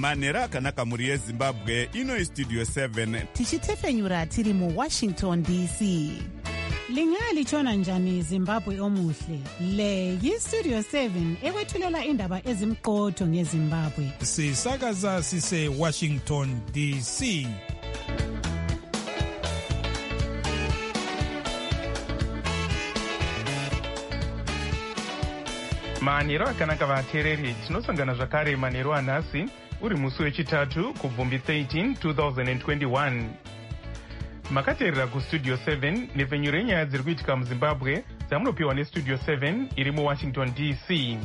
manhero akanaka mhuri yezimbabwe. Ino istudio 7 tichitefenyura tiri muWashington DC. Lingalitshona njani Zimbabwe omuhle? Le yiStudio 7 ekwethulela indaba ezimqotho ngeZimbabwe. Sisakaza sise Washington DC. Manhero akanaka vateereri, tinosangana zvakare manhero anhasi uri musi wechitatu kubvumbi 13 2021. Makateerera kuStudio 7 nepfenyuro yenyaya dziri kuitika muZimbabwe dzamunopiwa neStudio 7 iri muWashington DC.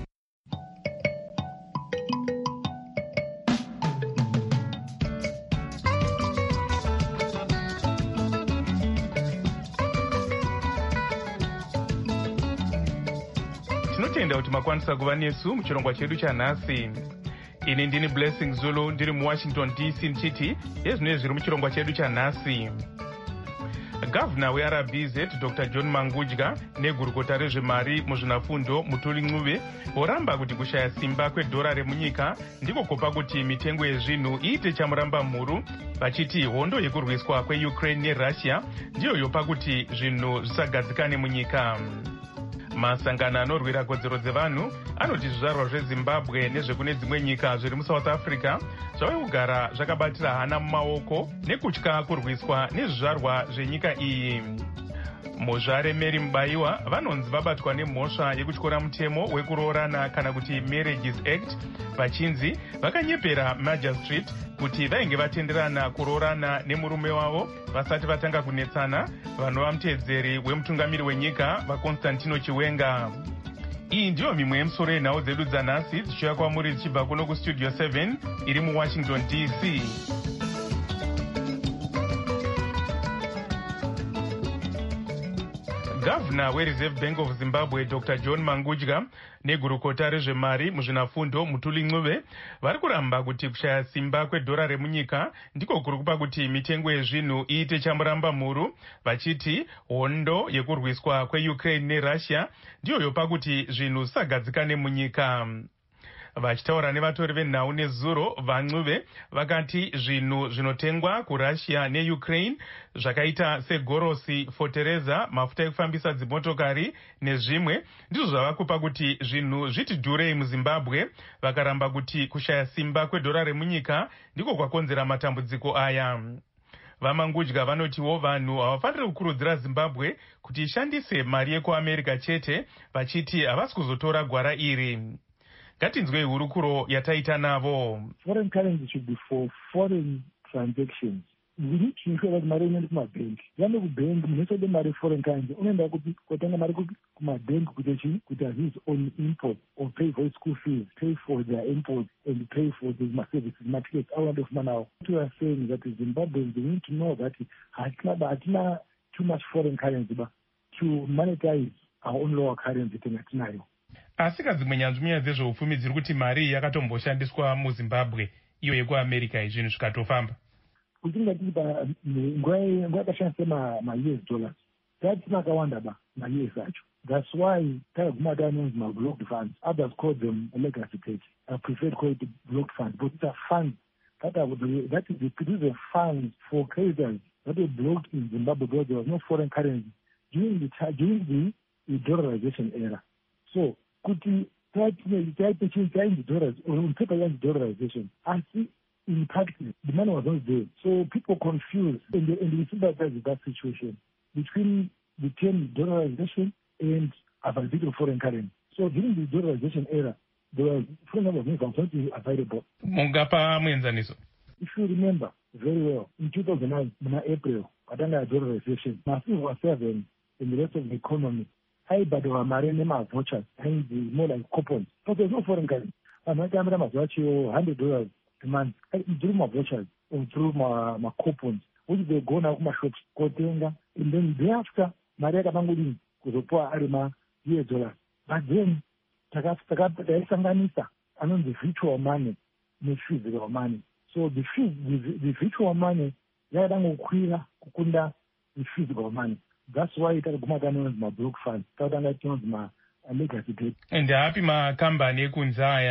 Tinotenda kuti makwanisa kuva nesu muchirongwa chedu chanhasi. Ini ndini Blessing Zulu ndiri muWashington DC ndichiti yezvinenge zviri muchirongwa chedu chanhasi. Gavana weRBZ Dr. John Mangudya negurukota rezvemari muzvinafundo Mutuli Ncube voramba kuti kushaya simba kwedhora remunyika ndiko kupa kuti mitengo yezvinhu iite chamuramba mhuru, vachiti hondo yekurwiswa kweUkraine neRussia ndiyo yopa kuti zvinhu zvisagadzikane munyika. Masangano anorwira kodzero dzevanhu anoti zvizvarwa zveZimbabwe nezvekune dzimwe nyika zviri muSouth Africa zvave kugara zvakabatira hana mumaoko nekutya kurwiswa nezvizvarwa zvenyika iyi. Muzvare Mary Mubayiwa vanonzi vabatwa nemhosva yekutyora mutemo wekuroorana kana kuti Marriages Act, vachinzi vakanyepera Magistrate kuti vainge vatenderana kuroorana nemurume wavo vasati vatanga kunetsana, vanova muteedzeri wemutungamiri wenyika vaConstantino Chiwenga. Iyi ndiyo mimwe yemusoro yenhau dzedu dzanhasi dzichiuya kwamuri dzichibva kuno kuStudio 7 iri muWashington DC. Gavana weReserve Bank of Zimbabwe Dr. John Mangudya negurukota rezvemari muzvinafundo Mutuli Ncube vari kuramba kuti kushaya simba kwedhora remunyika ndiko kuri kupa kuti mitengo yezvinhu iite chamuramba mhuru, vachiti hondo yekurwiswa kweUkraine neRussia ndiyo yopa kuti zvinhu zvisagadzikane munyika. Vachitaura nevatori venhau nezuro, vaNcube vakati zvinhu zvinotengwa kuRussia neUkraine zvakaita segorosi, fotereza, mafuta ekufambisa dzimotokari nezvimwe ndizvo zvava kupa kuti zvinhu zviti dhurei muZimbabwe, vakaramba kuti kushaya simba kwedhora remunyika ndiko kwakonzera matambudziko aya. VaMangudya vanotiwo vanhu havafaniri kukurudzira Zimbabwe kuti ishandise mari yekuAmerica chete, vachiti havasi kuzotora gwara iri. Ngatinzwei hurukuro yataita navo. Foreign currency should be for foreign transactions. We need to ensure that mari inoenda kumabanki. Yano kubanki munosode mari foreign currency unoenda kutenga mari kumabanki kuti his own import or pay for school fees, pay for their imports and pay for the services, markets out of Manaus. What we are saying is that the Zimbabweans need to know that hatina too much foreign currency but to monetize our own local currency tinatinayo. Asi kadzimwe nyanzvi dzezveupfumi dziri kuti mari yakatomboshandiswa muZimbabwe iyo yekuAmerica izvinhu zvikatofamba. Kutingati nguva yakashandisa ma-US dollars tatina akawanda ma-US acho. That's why takaguma tanonzi ma-blocked funds. Others call them legacy pledge. I prefer to call it blocked funds, but it's a fund that is the funds for creditors that were blocked in Zimbabwe because there was no foreign currency during the dollarization era. So kuti taiti dollars or on paper dollarization, I see in practice the money was not there. So people confused and we sympathize with that situation between the term dollarization and availability of foreign currency. So during the dollarization era, there was foreign number of funds available. Mungapa muenzaniso. If you remember very well, in 2009, in April, patanga dollarization, massive was 7 in the rest of the economy. But there were marine vouchers, more like coupons. But there's no foreign currency. I'm not going to $100 a month through my vouchers or through my coupons, which they go now to my shops, and then thereafter, Maria Kabangudi could report $US. But then, Tagasanganisa, I know the virtual money, the physical money. So the virtual money, Kukunda, the physical money. That's why it has my block fund. My legacy. And happy ma company kunzaya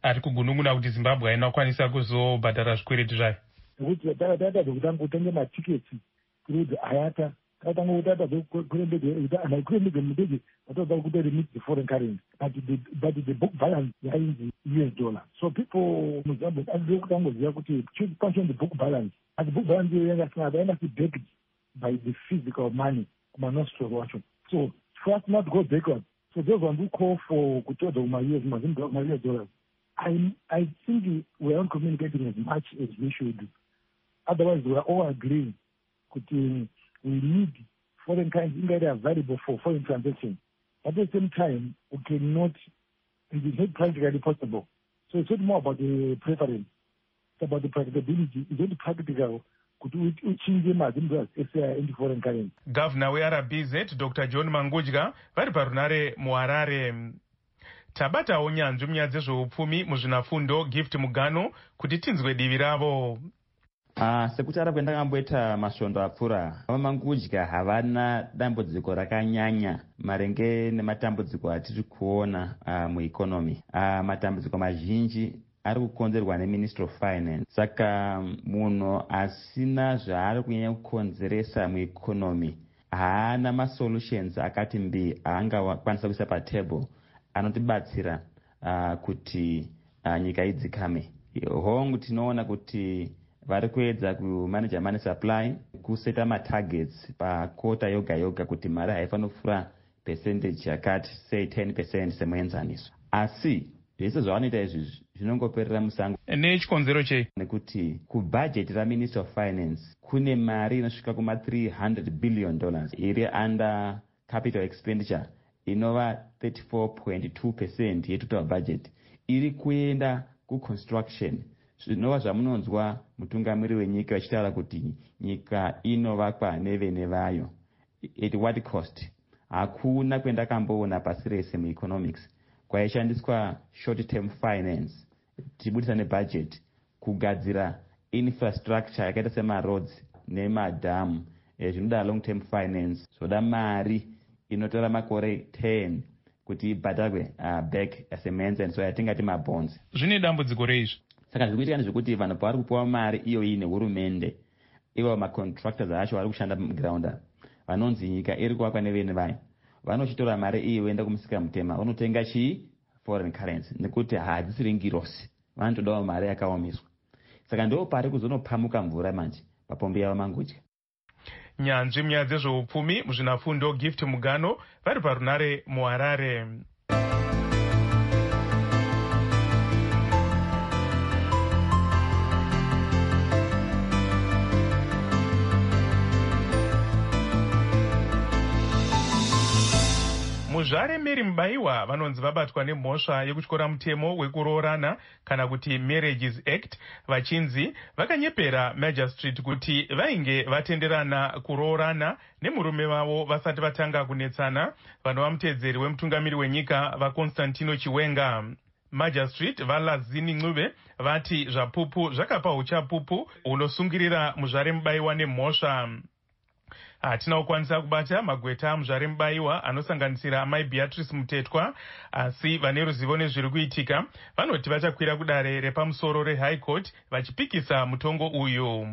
ari kugunun'una kuti Zimbabwe haina kukwanisa kuzobhadhara zvikwereti zvayo, nekuti tatadza kutanga kutenge matiketi kuti hayata tatanga kutatadza kukwira ndege mudege tatadza kuita remit the foreign currency but the book balance yainzi $. So people muZimbabwe andiri kutangoziva kuti chief function the book balance, and the book balance yanga backed by the physical money kumanositoro wacho. So for us not to go backwards, so those ones who call for kutoza $US dollars, I think we aren't communicating as much as we should. Otherwise, we are all agreeing that we need foreign currency that are available for foreign transactions. At the same time, we cannot, it is not practically possible. So it's not more about the preference, it's about the practicability. It's not practical to change them as into foreign currency. Governor weRBZ Dr. John Mangudya vari parunare muHarare. Tabatawo nyanzvi munyaya dzezveupfumi muzvinafundo Gift Mugano kuti tinzwe divi ravo. Sekutaura kwendakamboita masvondo apfuura, Mangudya havana dambudziko rakanyanya marenge nematambudziko atiri kuona mueconomy. Matambudziko mazhinji ari kukonzerwa neMinistry of Finance. Saka munhu asina zvaari kunyanya kukonzeresa mueconomy haana masolutions akati mbi aangakwanisa kuisa patable anotibatsira kuti nyika idzikame. Hongu tinoona kuti vari kuedza kumanage money supply, kuseta matargets pakota yoga yoga kuti mari haifanira kupfuura percentage yakati, say 10% semuenzaniso. Asi zvese zvavanoita izvi zvinongoperera musango. Nechikonzero chei? Nekuti kubhajeti raMinistry of Finance kune mari inosvika kuma $300 billion iri under capital expenditure inova 34.2% yetotal budget iri kuenda kuconstruction. Zvinova zvamunonzwa mutungamiri wenyika vachitaura kuti nyika inovakwa nevene vayo. At what cost? Hakuna kwendakamboona pasi rese mueconomics kwaishandiswa short term finance tibudisa nebudget kugadzira infrastructure yakaita semaroads nemadhamu. Zvinoda long term finance, zvoda mari inotora makore 10 kuti ibhadharwe back semuenzaniso yatingati mabonds. Zvine dambudziko reizvi. Saka zvikuitika ndezvekuti vanhu pavari kupiwa mari iyoyi nehurumende, ivo macontractors acho vari kushanda muground, vanonzi nyika iri kuvakwa nevene vayo, vanochitora mari iyi voenda kumusika mutema vonotenga chii? Foreign currency, nekuti hadzisiri ngirosi, vanotodawo mari yakaomiswa. Saka ndo pari kuzonopamuka mvura manje papombi yavo Mangudya. Nyanzvi munyaya dzezveupfumi muzvinafundo Gift Mugano vari parunare muHarare. Muzvare Mary Mubaiwa vanonzi vabatwa nemhosva yekutyora mutemo wekuroorana kana kuti Marriages Act, vachinzi vakanyepera Magistrate kuti vainge vatenderana kuroorana nemurume wavo vasati vatanga kunetsana, vanova mutedzeri wemutungamiri wenyika vaConstantino Chiwenga. Magistrate vaLazini Ncube vati zvapupu zvakapa uchapupu unosungirira muzvare Mubaiwa nemhosva. Hatina kukwanisa kubata magweta muzvare Mubaiwa anosanganisira amai Beatrice Mutetwa, asi vane ruzivo nezviri kuitika vanoti vachakwira kudare repamusoro reHigh Court vachipikisa mutongo uyu.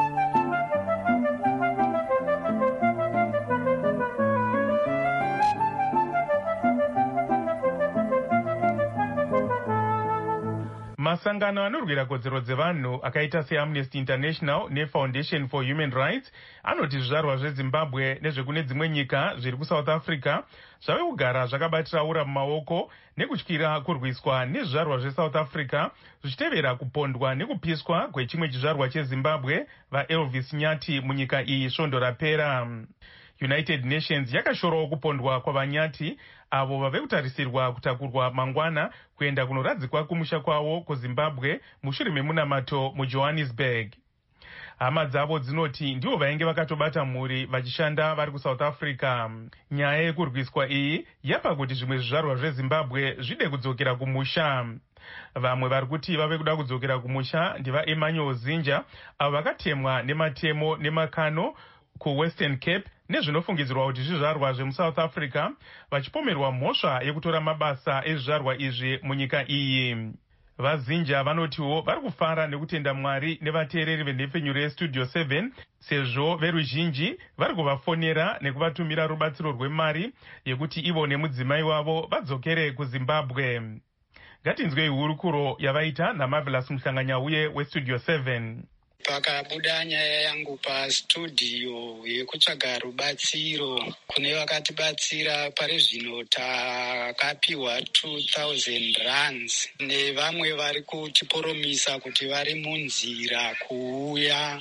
Masangano anorwira kodzero dzevanhu akaita seAmnesty International neFoundation for Human Rights anoti zvizvarwa zveZimbabwe nezvekune dzimwe nyika zviri kuSouth Africa zvave kugara zvakabatiraura mumaoko nekutyira kurwiswa nezvizvarwa zveSouth Africa zvichitevera kupondwa nekupiswa kwechimwe chizvarwa cheZimbabwe vaElvis Nyati munyika iyi svondo rapera. United Nations yakashorawo kupondwa kwavanyati avo vave kutarisirwa kutakurwa mangwana kuenda kunoradzikwa kumusha kwavo kuZimbabwe mushure memunamato muJohannesburg. Hama dzavo dzinoti ndivo vainge vakatobata mhuri vachishanda vari kuSouth Africa. Nyaya yekurwiswa iyi yapa kuti zvimwe zvizvarwa zveZimbabwe zvide kudzokera kumusha. Vamwe vari kuti vave kuda kudzokera kumusha ndivaEmmanuel Zinja avo vakatemwa nematemo nemakano kuWestern Cape nezvinofungidzirwa kuti zvizvarwa zvemuSouth Africa vachipomerwa mhosva yekutora mabasa ezvizvarwa izvi munyika iyi. vazinja vanotiwo vari kufara nekutenda Mwari nevateereri venhepfenyuro yestudio 7 sezvo veruzhinji vari kuvafonera nekuvatumira rubatsiro rwemari yekuti ivo nemudzimai wavo vadzokere kuZimbabwe. Ngatinzwei hurukuro yavaita naMarvelous Muhlanganyauye westudio 7. Pakabuda nyaya yangu pastudio yekutsvaga rubatsiro kune vakatibatsira, pari zvino takapiwa 2,000 rands nevamwe vari kutiporomisa kuti vari munzira kuuya,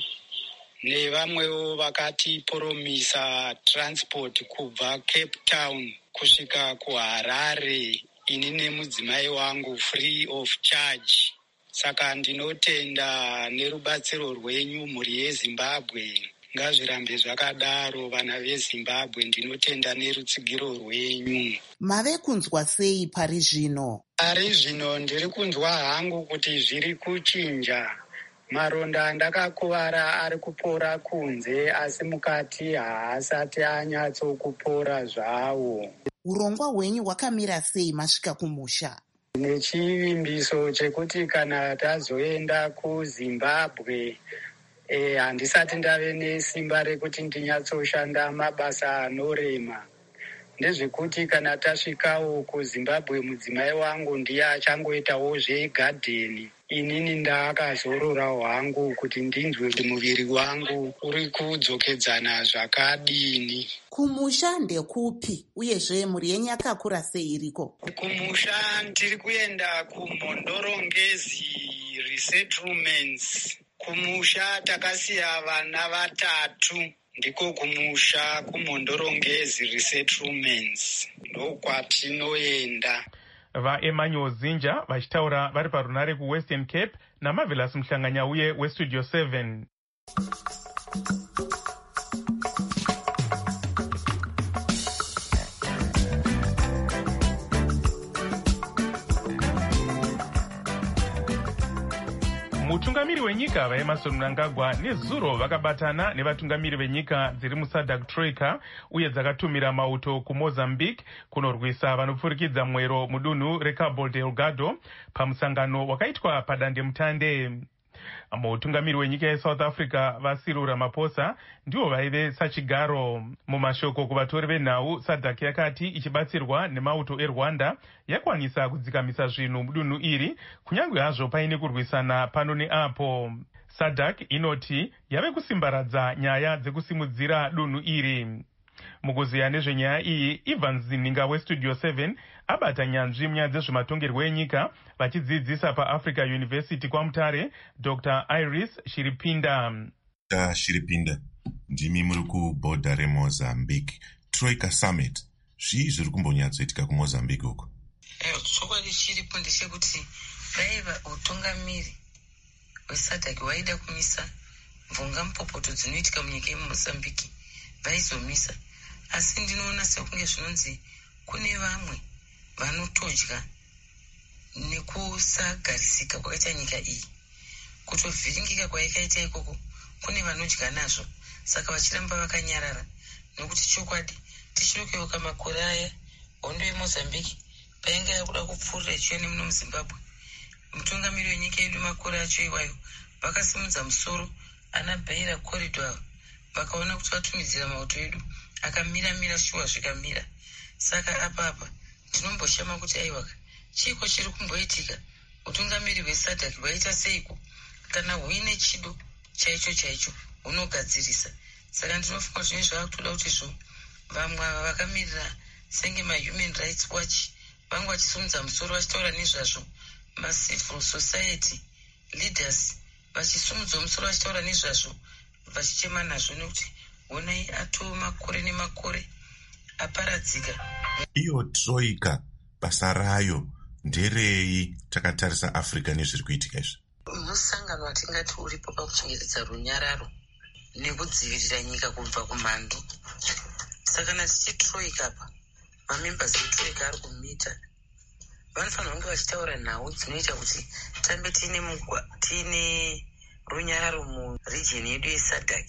nevamwewo vakatiporomisa transport kubva Cape Town kusvika kuHarare, ini nemudzimai wangu free of charge. Saka ndinotenda nerubatsiro rwenyu mhuri yeZimbabwe. Ngazvirambe zvakadaro vana veZimbabwe, ndinotenda nerutsigiro rwenyu. Mave kunzwa sei pari zvino? Pari zvino ndiri kunzwa hangu kuti zviri kuchinja. Maronda andakakuvara ari kupora kunze, asi mukati haasati anyatsokupora zvawo. Urongwa hwenyu hwakamira sei masvika kumusha? Nechivimbiso chekuti kana tazoenda kuZimbabwe, handisati ndave nesimba rekuti ndinyatsoshanda mabasa anorema. Ndezvekuti kana tasvikawo kuZimbabwe, mudzimai wangu ndiye achangoitawo zvegadheni. Inini ndakazorora hwangu kuti ndinzwe kuti muviri wangu uri kudzokedzana zvakadini. Kumusha ndekupi uyezve mhuri yenyu yakakura sei iriko? Kumusha tiri kuenda kuMhondorongezi resettlements. Kumusha takasiya vana 3. Ndiko kumusha kuMhondorongezi resettlements ndokwatinoenda. VaEmmanuel Zinja vachitaura vari parunare kuWestern Cape naMarvelous Muhlanganyauye westudio 7. Mutungamiri wenyika vaEmmerson Mnangagwa neZuro vakabatana nevatungamiri venyika dziri muSADC Troika uye dzakatumira mauto kuMozambique kunorwisa vanopfurikidza mwero mudunhu reCabo Delgado pamusangano wakaitwa padandemutande. Mutungamiri wenyika yeSouth Africa vaCyril Ramaphosa ndivo vaive sachigaro. Mumashoko kuvatori venhau, SADC yakati ichibatsirwa nemauto eRwanda yakwanisa kudzikamisa zvinhu mudunhu iri kunyange hazvo paine kurwisana pano neapo. SADC inoti yave kusimbaradza nyaya dzekusimudzira dunhu iri. Mukuziya nezvenyaya iyi, Evans Zininga westudio 7 abata nyanzvi munyaya dzezvematongerwo enyika vachidzidzisa paAfrica University kwaMutare, Dr. Iris Shiripinda. Shiripinda, ndimi muri kubhodha reMozambique. Troika Summit, zvii zviri kumbonyatsoitika kuMozambique uko? Chokwadi chiripo ndechekuti vaiva utungamiri hweSADC waida kumisa mvunga mupopoto dzinoitika munyika yeMozambique vaizomisa, asi ndinoona sekunge zvinonzi kune vamwe vanotodya nekusagarisika kwakaita nyika iyi. Kutovhiringika kwaikaita ikoko kune vanodya nazvo, saka vachiramba vakanyarara. Nokuti chokwadi tichirokeuka makore aya hondo yeMozambique painga yakuda kupfuurira ichienda muno muZimbabwe, mutungamiri wenyika yedu makore acho iwayo vakasimudza musoro ana Beira Corridor, vakaona kuti vatumidzira mauto edu akamira shuwa zvikamira. Saka apapa tinomboshama kuti aiwaka chiko chiri kumboitika, utungamiri hweSADC vaita seiko kana huine chido chaicho hunogadzirisa. Saka ndinofunga zvine zvavakutoda kuti vamwe vakamirira senge maHuman Rights Watch vangu vachisimudza musoro vachitaura nezvazvo, macivil society leaders vachisumudza musoro vachitaura nezvazvo, vachichema nazvo nekuti honai atoo makore nemakore aparadzika. Iyo Troika basa rayo nderei takatarisa Africa nezviri kuitika izvi? Musangano watingati uripo pakuchengetedza runyararo nekudzivirira nyika kubva kumhando. Saka natichi Troika apa, mamembers eTroika ari kumita vanofanira kunge vachitaura nhau dzinoita kuti tambe tiine runyararo muregion yedu yeSADC.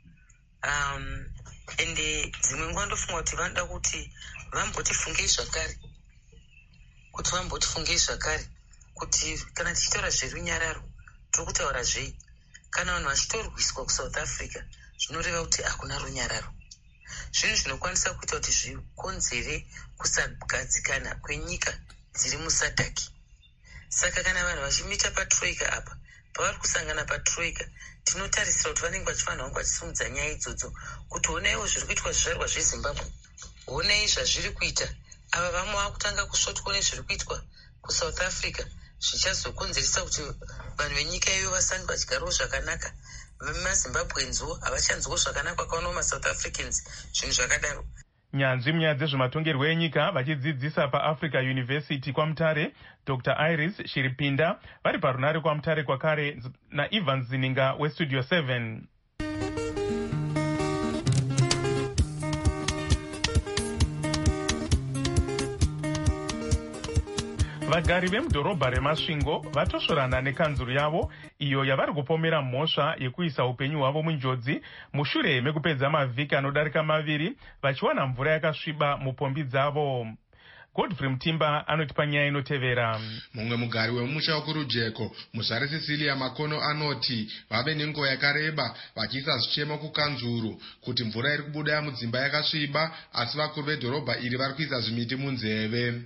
Ende dzimwe nguva ndofunga kuti vanoda kuti vambotifungei zvakare, kuti kana tichitaura zverunyararo tiri kutaura zvei? Kana vanhu vachitorwiswa kuSouth Africa zvinoreva kuti hakuna runyararo. Zvinhu zvinokwanisa kuita kuti zvikonzere kusagadzikana kwenyika dziri musadhaki. Saka kana vanhu vachimita patroika apa, pavari kusangana patroika, tinotarisira kuti vanenge vachifanira kunge vachisimudza nyaya idzodzo kuti honaiwo zviri kuitwa zvizvarwa zveZimbabwe, honai zvazviri kuita ava vamwe vakutanga kusvotwa nezviri kuitwa kuSouth Africa, zvichazokonzeresa kuti vanhu venyika iyo vasange vachigarawo zvakanaka. VemaZimbabwenzo havachanzwawo zvakanaka kwakaonawo maSouth Africans, zvinhu zvakadaro. Nyanzvi munyaya dzezvematongerwo enyika vachidzidzisa paAfrica University kwaMutare, Dr. Iris Shiripinda vari parunare kwaMutare kwakare naIvan Zininga weStudio 7. Vagari vemudhorobha reMasvingo vatosvorana nekanzuru yavo iyo yavari kupomera mhosva yekuisa upenyu hwavo munjodzi mushure mekupedza mavhiki anodarika 2 vachiwana mvura yakasviba mupombi dzavo. Godfrey Mutimba anotipa nyaya inotevera. Mumwe mugari wemusha wokurujeko Muzvare Cecilia Makono anoti vave nenguva yakareba vachiisa zvichemo kukanzuru kuti mvura iri kubuda mudzimba yakasviba, asi vakuru vedhorobha iri vari kuisa zvimiti munzeve.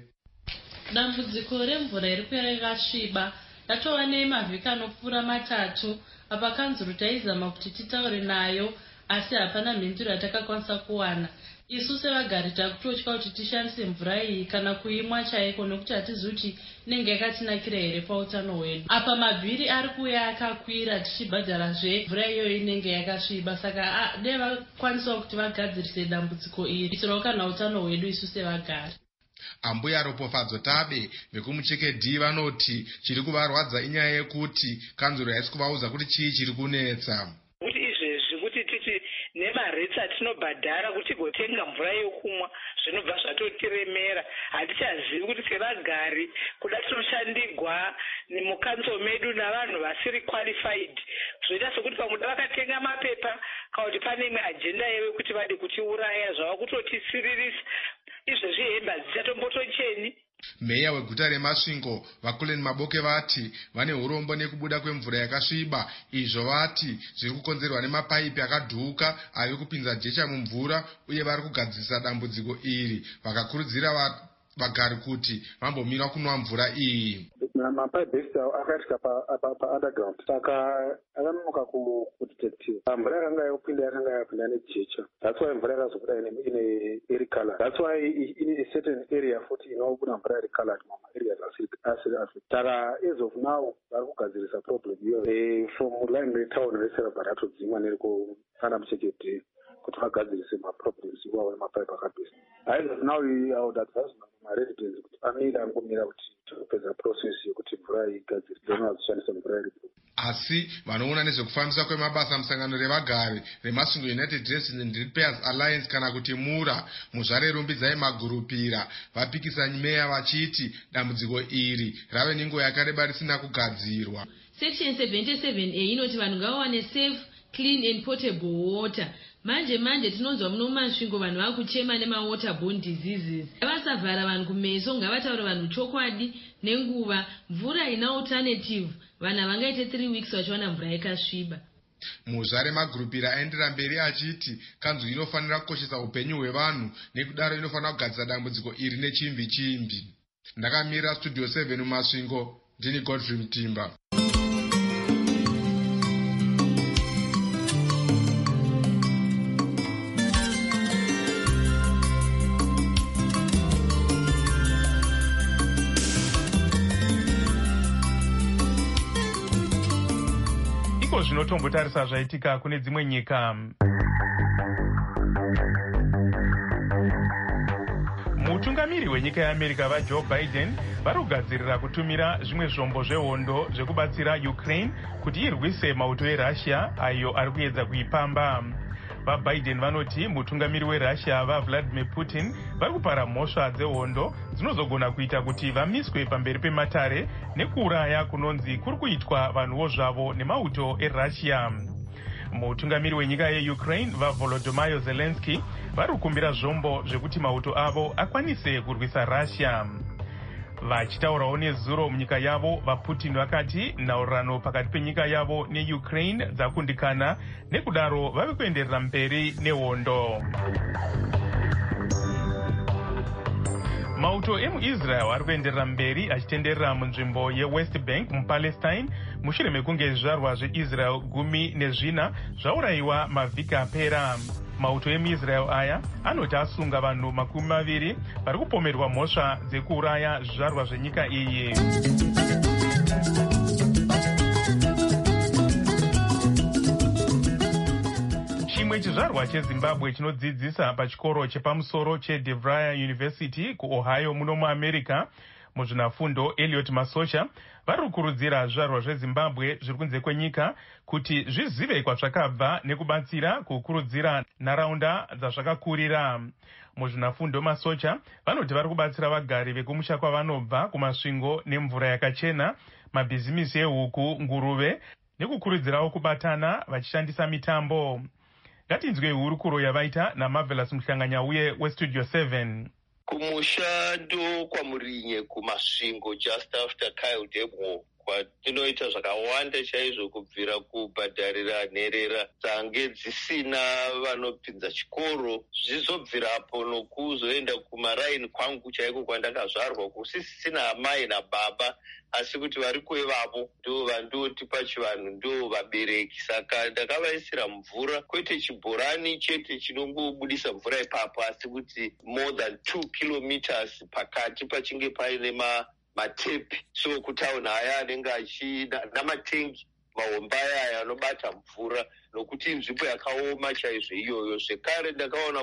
Dambudziko remvura iri kuera yakasviba ratova nemavhiki anopfuura 3 apa kanzuru taizama kuti titaure nayo asi hapana mhinduro yatakakwanisa kuwana. Isu sevagari takutotya kuti tishandise mvura iyi kana kuimwa chaiko nekuti hatizivi kuti inenge yakatinakira here pautano hwedu. Apa mabhiri ari kuuya akakwira tichibhadharazve mvura iyoyo inenge yakasviba, saka dai vakwanisawo kuti vagadzirise dambudziko iri kuitirawo kana utano hwedu isu sevagari. Ambuya Ropofadzo Tabe vekumucheke vanoti chiri kuvarwadza inyaya yekuti kanzuro haisi kuvaudza kuti chii chiri kunetsa. Kuti izvezvi kuti titi nemaretsi atinobhadhara kuti gotenga mvura yokumwa zvinobva zvatotiremera, hatichazivi kuti sevagari kuda tinoshandigwa mukanzo medu navanhu vasiri qualified, zvoita sokuti pamwe vakatenga mapepa kana kuti pane imwe ajenda yewe kuti vade kutiuraya zvava kutotisiririsa. Izvezvi hemba dzichatombotocheni. Meya weguta reMasvingo Vakuleni Maboke vati vane urombo nekubuda kwemvura yakasviba, izvo vati zviri kukonzerwa nemapaipi akadhuka ari kupinza jecha mumvura uye vari kugadzirisa dambudziko iri. Vakakurudzira vagari kuti vambomira kunwa mvura iyi. Mapaipi akaiswa pa-underground saka akanonoka kudetectiva. Mvura yakanga yapinda nejecha. That's why mvura yakazobuda ine iri color. That's why in a certain area futi inobuda mvura iri colored mama areas asiri. Saka as of now vari kugadzirisa problem iyo. From line retown reserabarato dzimwe neriko kana mucheketi kuti vagadzirise maproblems iwawo nemapaipi akabhesa. As of now I would advise maresidents kuti amira angomira kuti topedza process yekuti mvura igadziriswe vazoshandisa mvura iripo. Asi vanoona nezvekufambisa kwemabasa musangano revagari reMasvingo United Residents and Repairs Alliance kana kuti MURA Muzvare Rumbidzai Magurupira vapikisa meya vachiti dambudziko iri rave nenguva yakareba risina kugadzirwa. Section 77A inoti vanhu ngavawane safe, clean and portable water. Manje tinonzwa muno mumasvingo vanhu vakuchema nemawaterborne diseases. Vasavhara vanhu kumeso, ngavataure vanhu chokwadi nenguva. Mvura ina alternative, vanhu vangaite 3 weeks vachiwana mvura yakasviba. Muzvare Magurupira aendera mberi achiti kanzuru inofanira kukoshesa upenyu hwevanhu nekudaro inofanira kugadzira dambudziko iri nechimbi. Ndakamira Studio 7 mumasvingo, ndini Godfrey Mutimba. Zvinotombotarisa zvaitika kune dzimwe nyika. Mutungamiri wenyika yeAmerica vaJoe Biden vari kugadzirira kutumira zvimwe zvombo zvehondo zvekubatsira Ukraine kuti irwise mauto eRussia ayo ari kuedza kuipamba. VaBiden vanoti mutungamiri weRussia vaVladimir Putin vari kupara mhosva dzehondo dzinozogona kuita kuti vamiswe pamberi pematare nekuuraya kunonzi kuri kuitwa vanhuwo zvavo nemauto eRussia. Mutungamiri wenyika yeUkraine vaVolodymyr Zelensky vari kukumbira zvombo zvekuti mauto avo akwanise kurwisa Russia. Vachitaurawo nezuro munyika yavo, vaPutin vakati nhaurirano pakati penyika yavo neUkraine dzakundikana, nekudaro vave kuenderera mberi nehondo. Mauto emuIsrael ari kuenderera mberi achitenderera munzvimbo yeWest Bank muPalestine mushure mekunge zvizvarwa zveIsrael 14 zvaurayiwa mavhiki apera. Mauto emuIsrael aya anoti asunga vanhu 20 vari kupomerwa mhosva dzekuuraya zvizvarwa zvenyika iyi. Chimwe chizvarwa cheZimbabwe chinodzidzisa pachikoro chepamusoro cheDeVry University kuOhio muno muAmerica, muzvinafundo Elliot Masocha vari kukurudzira zvizvarwa zveZimbabwe zviri kunze kwenyika kuti zvizive kwazvakabva nekubatsira kukurudzira nharaunda dzazvakakurira. Muzvinafundo Masocha vanoti vari kubatsira vagari vekumusha kwavanobva kumasvingo nemvura yakachena, mabhizimisi ehuku, nguruve, nekukurudzirawo kubatana vachishandisa mitambo. Ngatinzwe hurukuro yavaita naMarvelous Muhlanganyauye weStudio 7. Kumushando kwaMurinye kumasvingo just after Kyle Demo kwatinoita zvakawanda chaizvo kubvira kubhadharira nherera dzange dzisina vanopinza chikoro, zvizobvirapo nokuzoenda kumaraini kwangu chaiko kwandakazvarwa, kusisina amai nababa asi kuti vari kuevavo ndo vandoti pachivanhu ndo vabereki. Saka ndakavaisira mvura, kwete chibhorani chete chinongobudisa mvura ipapo, asi kuti more than 2 kilometers pakati pachinge paine matepi. So kutauni aya anenge namatengi mahomba aya anobata mvura, nokuti nzvimbo yakaoma chaizvo iyoyo. Zvekare ndakaona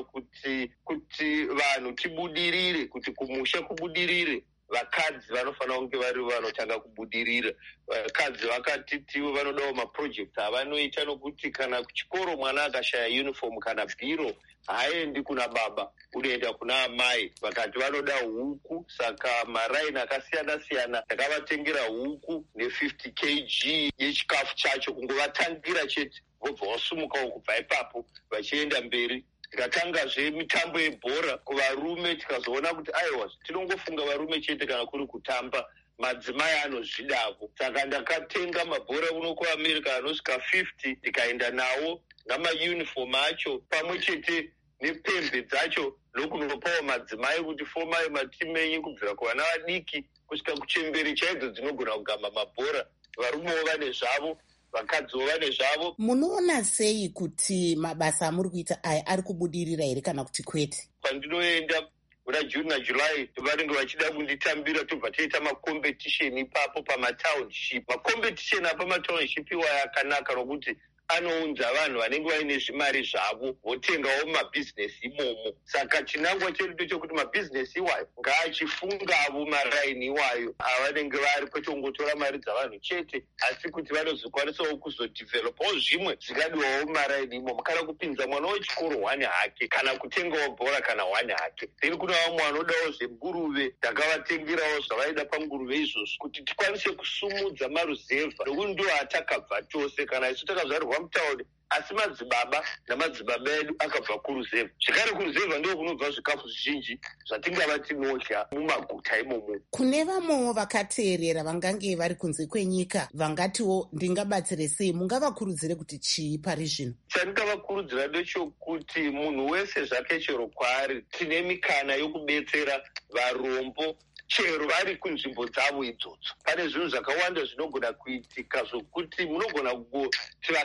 kuti vanhu tibudirire, kuti kumusha kubudirire, vakadzi vanofanira kunge vari vanotanga kubudirira. Vakadzi vakatitiwo vanodawo mapurojekti avanoita, nokuti kana kuchikoro mwana akashaya uniform kana bhiro haaendi kuna baba, unoenda kuna amai. Vakati vanoda huku, saka maraini akasiyana-siyana ndakavatengera huku ne50 kg yechikafu chacho, kungovatangira chete vobva vasumukawo kubva ipapo vachienda mberi. Tikatangazve mitambo yebhora kuvarume, tikazoona kuti aiwa tinongofunga varume chete kana kuri kutamba, madzimai anozvidavo. Saka ndakatenga mabhora uno kuAmerica anosvika 50, ndikaenda nawo namauniform acho pamwe chete nepembe dzacho, nokunopawo madzimai kuti fomai matimu enyu kubvira kuvana vadiki kusvika kuchemberi chaidzo dzinogona kugamba mabhora. Varumewo vane zvavo, vakadziwo vane zvavo. Munoona sei kuti mabasa amuri kuita aya ari kubudirira here kana kuti kwete? Pandinoenda kuna June naJuly vanenge vachida kunditambira, tobva toita makompetisheni ipapo pamatownship. Makompetisheni apamatownship iwaya akanaka nokuti anounza vanhu vanenge vaine zvimari zvavo votengawo mabhizinesi imomo. Saka chinangwa chedu ndechekuti mabhizinesi iwayo ngaachifungavo maraini iwayo avanenge vari, kwete kungotora mari dzavanhu chete, asi kuti vanozokwanisawo kuzodhivhelopawo zvimwe zvingadiwawo maraini imomo, kana kupinza mwana wechikoro 1 hake, kana kutengawo bhora kana 1 hake. Then kuna vamwe vanodawo zvenguruve, ndakavatengerawo zvavaida panguruve izvozvo kuti tikwanise kusumudza maruzevha, nokuti ndo atakabva tose. Kana isu takazvarirwa mutauni, asi madzibaba namadzibaba edu akabva kuruzevha. Zvekare kuruzevha ndo kunobva zvikafu zvizhinji zvatingava tinodya mumaguta imomo. Kune vamwewo vakateerera vangange vari kunze kwenyika vangatiwo ndingabatsire sei, mungavakurudzire kuti chii pari zvino? Chandingavakurudzira ndechokuti munhu wese zvake chero kwaari, tine mikana yokubetsera varombo chero vari kunzvimbo dzavo idzodzo. Pane zvinhu zvakawanda zvinogona kuitika zvokuti munogona kuti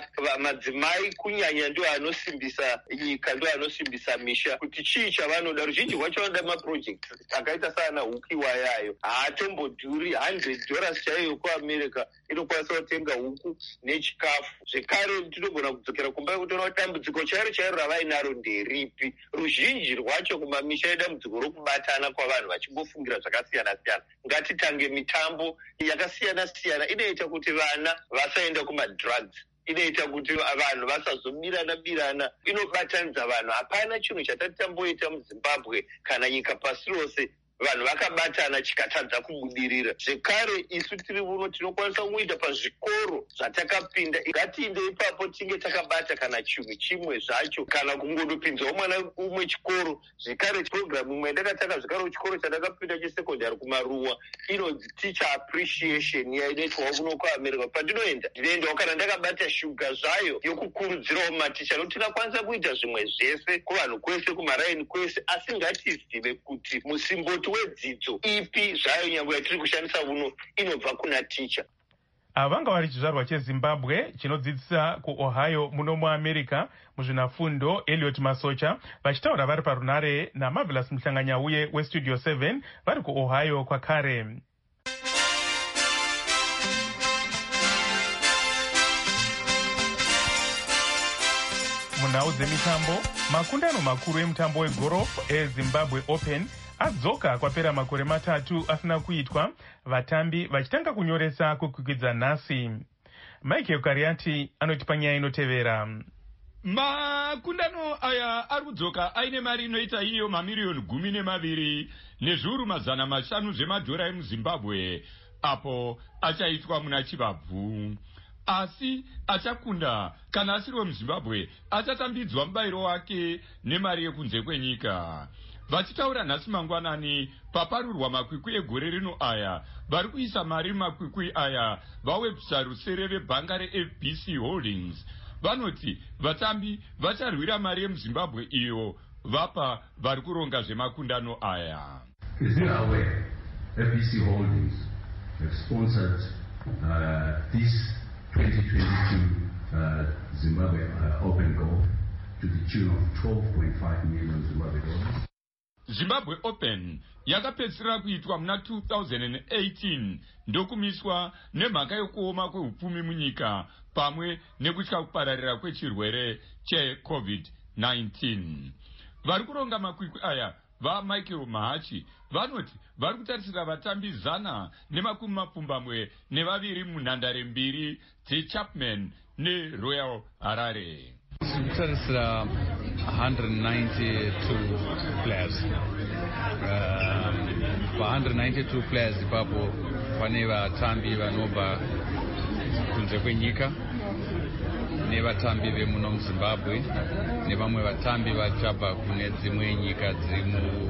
madzimai kunyanya ndio anosimbisa nyika, ndio anosimbisa misha, kuti chii chavanoda. Ruzhinji rwacho vanoda mapurojekti akaita sana huku iwayayo, haatombodhuri $100 chaiyo kuAmerica inokwanisa kutenga huku nechikafu. Zvekare tinogona kudzokera kumba kutoona dambudziko chairo ravainaro nderipi. Ruzhinji rwacho kumamisha idambudziko rokubatana kwavanhu vachingofungira zvakasiyana-siyana. Ngatitange mitambo yakasiyana-siyana, inoita kuti vana vasaenda kumadrugs, inoita kuti vanhu vasazobirana-birana, inobatanidza vanhu. Hapana chinhu chatati tamboita muZimbabwe kana nyika pasi rose vanhu vakabatana chikatadza kubudirira. Zvekare isu tiri uno tinokwanisa kuita pazvikoro zvatakapinda, ngatiinde ipapo tinge takabata kana chinhu chimwe zvacho, kana kungodopinzawo mwana umwe chikoro. Zvekare programu imwe ndakataka zvekare chikoro chandakapinda chesekondari kumaruwa inonzi teacher appreciation yainoitwawo kuno kuAmerica. Pandinoenda ndinoendawo kana ndakabata shuga zvayo yokukurudzirawo maticha, nokuti tinokwanisa kuita zvimwe zvese kuvanhu kwese, kumaraini kwese, asi ngatizive kuti musimboti wedzidzo ipi zvayo nyange yatiri kushandisa uno inobva kuna ticha. Vanga vari chizvarwa cheZimbabwe chinodzidzisa kuOhio muno muAmerica muzvinafundo Elliot Masocha, vachitaura vari parunare naMarvelous Muhlanganyauye weStudio 7 vari kuOhio kwakare. Munhau dzemitambo, makundano makuru emutambo wegorofu eZimbabwe Open adzoka kwapera makore matatu asina kuitwa, vatambi vachitanga kunyoresa kukwikwidzwa nhasi. Michael Kariati anoti panyaya inotevera. Makundano aya ari kudzoka aine mari inoita iyo mamiliyoni 12 nezviuru 500 zvemadhora emuZimbabwe, apo achaitwa muna Chivabvu. Asi achakunda kana asiri wemuZimbabwe achatambidzwa mubayiro wake nemari yekunze kwenyika. Vachitaura nhasi mangwanani paparurwa makwikwi egore rino aya, vari kuisa mari makwikwi aya vawebhusa rusere vebhanga reFBC Holdings. Vanoti vatambi vacharwira mari yemuZimbabwe iyo vapa vari kuronga zvemakundano aya. Is you aware FBC Holdings have sponsored this 2022 Zimbabwe Open Golf to the tune of 12.5 million Zimbabwe dollars. Zimbabwe Open yakapedzisira kuitwa muna 2018 ndokumiswa nemhaka yokuoma kwehupfumi munyika pamwe nekutya kupararira kwechirwere cheCovid-19. Vari kuronga makwikwi aya vaMichael Mahachi vanoti vari kutarisira vatambi 120 nevaviri munhandare mbiri dzeChapman neRoyal Harare. Kutarisira 192 players. Pa192 players ipapo pane vatambi vanobva kunze kwenyika nevatambi vemuno muZimbabwe nevamwe vatambi vachabva kune dzimwe nyika dziri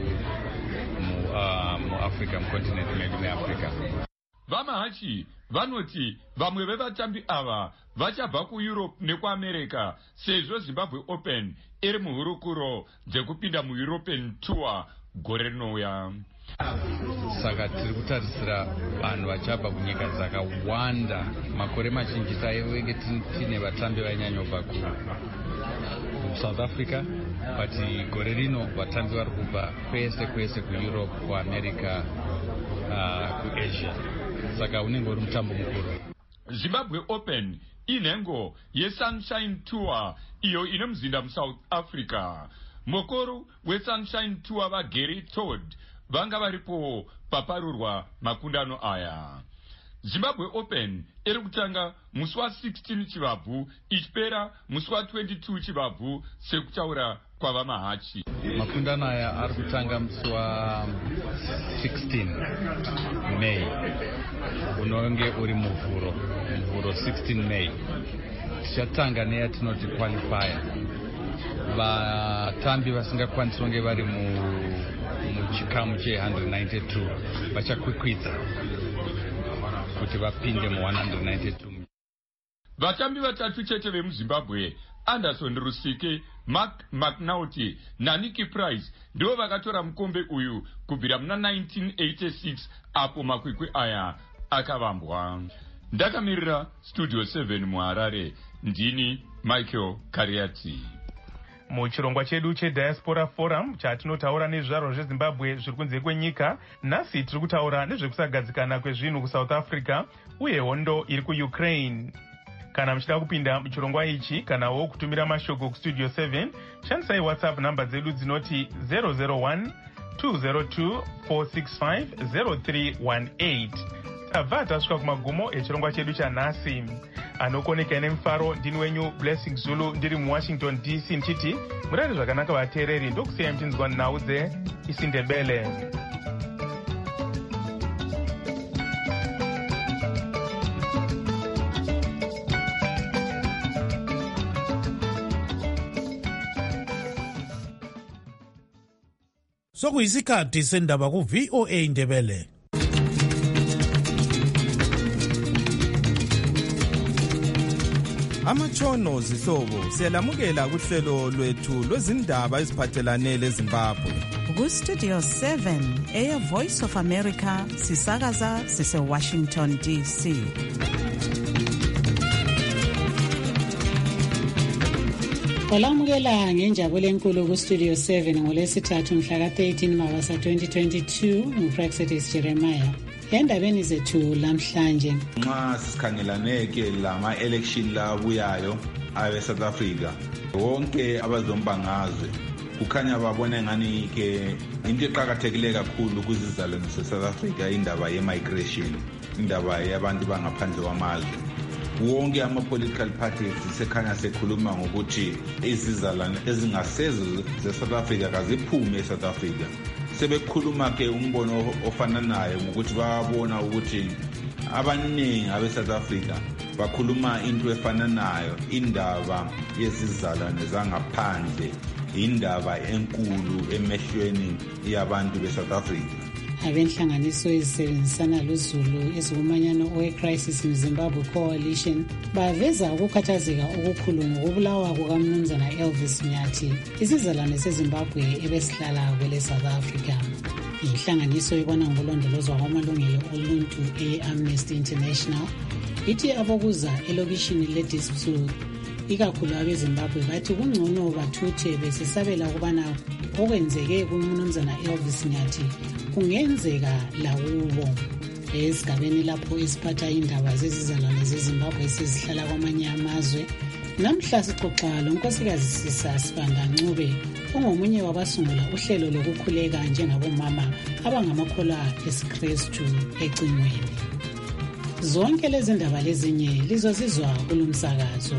muAfrica, mucontinent medu meAfrica. VaMahachi vanoti vamwe vevatambi ava vachabva kuEurope nekuAmerica sezvo Zimbabwe Open iri muhurukuro dzekupinda muEuropean Tour gore rinouya. Saka tiri kutarisira vanhu vachabva kunyika dzakawanda. Makore mazhinji taivenge tine vatambi vainyanyobva kuSouth Africa, but gore rino vatambi vari kubva kwese kwese kuEurope, kuAmerica, kuAsia. Saka unenge uri mutambo mukuru. Zimbabwe Open inhengo yeSunshine Tour iyo ine muzinda muSouth Africa. Mukuru weSunshine Tour vaGary Todd vanga varipo paparurwa makundano aya. Zimbabwe Open iri kutanga musi wa16 Chivabvu ichipera musi wa22 Chivabvu sekutaura kwavaMahachi. Makundano aya ari kutanga musi wa16 May unonge uri muvhuro 16 May. Tichatanga neyatinoti qualifier. Vatambi vasingakwanisi kunge vari muchikamu che192 vachakwikwidza kuti vapinde mu192. Vatambi vatatu chete vemuZimbabwe, Anderson Rusike, Mark McNaughty naNicky Price ndivo vakatora mukombe uyu kubvira muna 1986 apo makwikwi aya akavambwa. Ndakamirira Studio 7 muHarare, ndini Michael Kariati. Muchirongwa chedu cheDiaspora Forum chatinotaura nezvizvarwa zveZimbabwe zviri kunze kwenyika, nhasi tiri kutaura nezvekusagadzikana kwezvinhu kuSouth Africa uye hondo iri kuUkraine. Kana muchida kupinda muchirongwa ichi kanawo kutumira mashoko kuStudio 7, shandisai WhatsApp namba dzedu dzinoti 001 202 465 0318. Tabva tasvika kumagumo echirongwa chedu chanhasi. Anokoneka nemufaro ndini wenyu Blessing Zulu ndiri muWashington DC nchiti murari zvakanaka vateereri, ndokusiyai muchinzwa nhau dzeIsindebele. sokuyisikhathi sendaba ku-VOA Indebele. Amatshono zihlobo siyalamukela kuhlelo lwethu lwezindaba eziphathelane leZimbabwe. Ku-Studio 7 Air Voice of America sisakaza sise-Washington DC. Olamukela ngenjabulo enkulu ku-Studio 7 ngolwesithathu mhla ka-13 Mabasa 2022 nguPraxedis Jeremiah. Endabeni zethu lamhlanje nxa sisikhangelaneke lama-election labuyayo abe-South Africa, wonke abazombangazwe kukhanya babona ngani ke into eqakathekile kakhulu kuzizalwane ze-South Africa indaba ye-migration, indaba yabantu bangaphandle kwamazwe. Wonke ama-political parties sekhanya sekhuluma ngokuthi izizalwane ezingaseze ze-South Africa kaziphume e-South Africa. Sebekhuluma ke umbono ofananayo ngokuthi babona ukuthi abaningi abe-South Africa bakhuluma into efananayo, indaba yezizalwane zangaphandle, indaba enkulu emehlweni yabantu be-South Africa. Abenhlanganiso ezisebenzisana loZulu ezikumanyano owe-Crisis in Zimbabwe Coalition baveza ukukhathazeka okukhulu ngokubulawa kukaMnumzana Elvis Nyathi, isizalwane seZimbabwe ebesihlala kwele-South Africa. Inhlanganiso ibona ngokulondolozwa kwamalungelo oluntu e-Amnesty International ithi abokuza elokishini le-Dispute ikakhulu abeZimbabwe bathi kungcono bathuthe besesabela ukubana okwenzeke kuMnumzana Elvis Nyathi kungenzeka lakubo. Esigabeni lapho esiphatha indaba zezizalwane zeZimbabwe esezihlala kwamanye amazwe, namhla sixoxa lonkosikazi Sisa Sibanda Ncube ongomunye wabasungula uhlelo lokukhuleka njengabomama abangamakholwa esiKristu ecingweni. Zonke lezi ndaba lezinye lizozizwa kulumsakazo.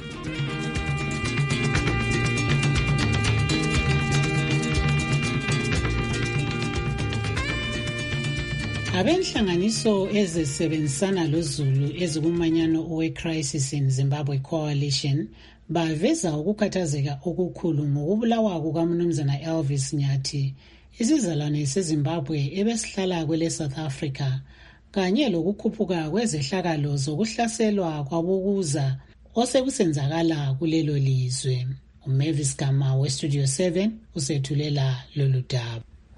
Abenhlanganiso ezisebenzisana loZulu ezikumanyano owe-Crisis in Zimbabwe Coalition baveza ukukhathazeka okukhulu ngokubulawa kukaMnumzana Elvis Nyathi, isizalwane seZimbabwe ebesihlala kwele-South Africa, kanye lokukhuphuka kwezehlakalo zokuhlaselwa kwabokuza osekusenzakala kulelo lizwe. uMavis Gama we-Studio 7 usethulela lolu daba.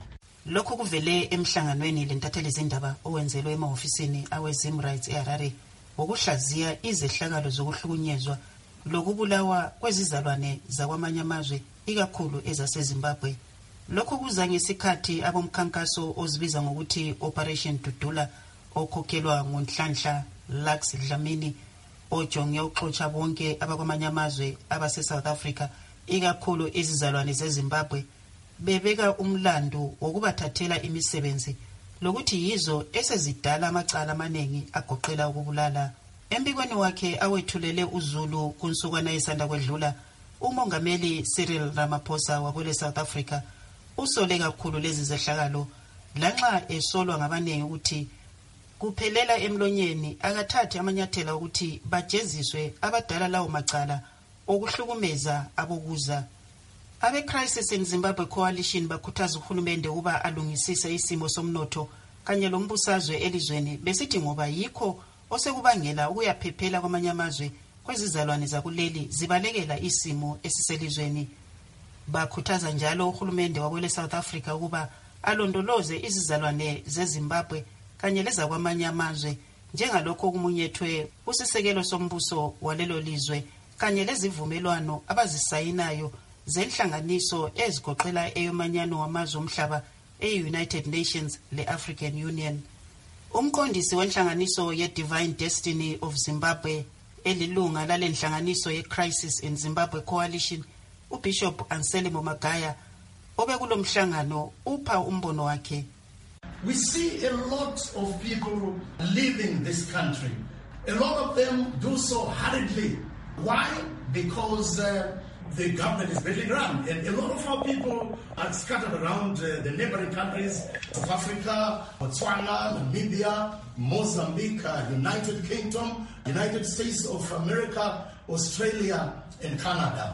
Lokho kuvele emhlanganweni lentatheli zindaba owenzelwe emahofisini awe-Zim Rights eHarare ngokuhlaziya izehlakalo zokuhlukunyezwa lokubulawa kwezizalwane zakwamanye amazwe ikakhulu ezaseZimbabwe. Lokho kuza ngesikhathi abomkhankaso ozibiza ngokuthi Operation Dudula okhokhelwa nguNhlanhla Lux Dlamini ojonge ukuxotsha bonke abakwamanye amazwe abase-South Africa ikakhulu izizalwane zeZimbabwe bebeka umlando wokubathathela imisebenzi lokuthi yizo esezidala amacala amaningi agoqela ukubulala. Embikweni wakhe awethulele uZulu kunsukwana esanda kwedlula, umongameli Cyril Ramaphosa wakwele South Africa usole kakhulu lezi zehlakalo, lanxa esolwa ngabaningi ukuthi kuphelela emlonyeni akathathi amanyathelo ukuthi bajeziswe abadala lawo macala okuhlukumeza abokuza. Abe-Crisis in Zimbabwe Coalition bakhuthaza uhulumende ukuba alungisise isimo somnotho kanye lombusazwe elizweni, besithi ngoba yikho osekubangela ukuyaphephela kwamanye amazwe kwezizalwane zakuleli zibalekela isimo esiselizweni. Bakhuthaza njalo uhulumende wakwele South Africa ukuba alondoloze izizalwane zeZimbabwe kanye lezakwamanye amazwe njengalokho okumunyethwe kusisekelo sombuso walelo lizwe kanye lezivumelwano abazisayinayo zenhlanganiso ezigoqela eyomanyano wamazwe omhlaba e-United Nations le-African Union. Umqondisi wenhlanganiso ye-Divine Destiny of Zimbabwe elilunga lale nhlanganiso ye-Crisis in Zimbabwe Coalition, uBishop Anselmo Magaya, obekulo mhlangano upha umbono wakhe. We see a lot of people leaving this country. A lot of them do so hurriedly. Why? Because the government is battling around, and a lot of our people are scattered around the neighboring countries, South Africa, Botswana, Namibia, Mozambique, United Kingdom, United States of America, Australia, and Canada.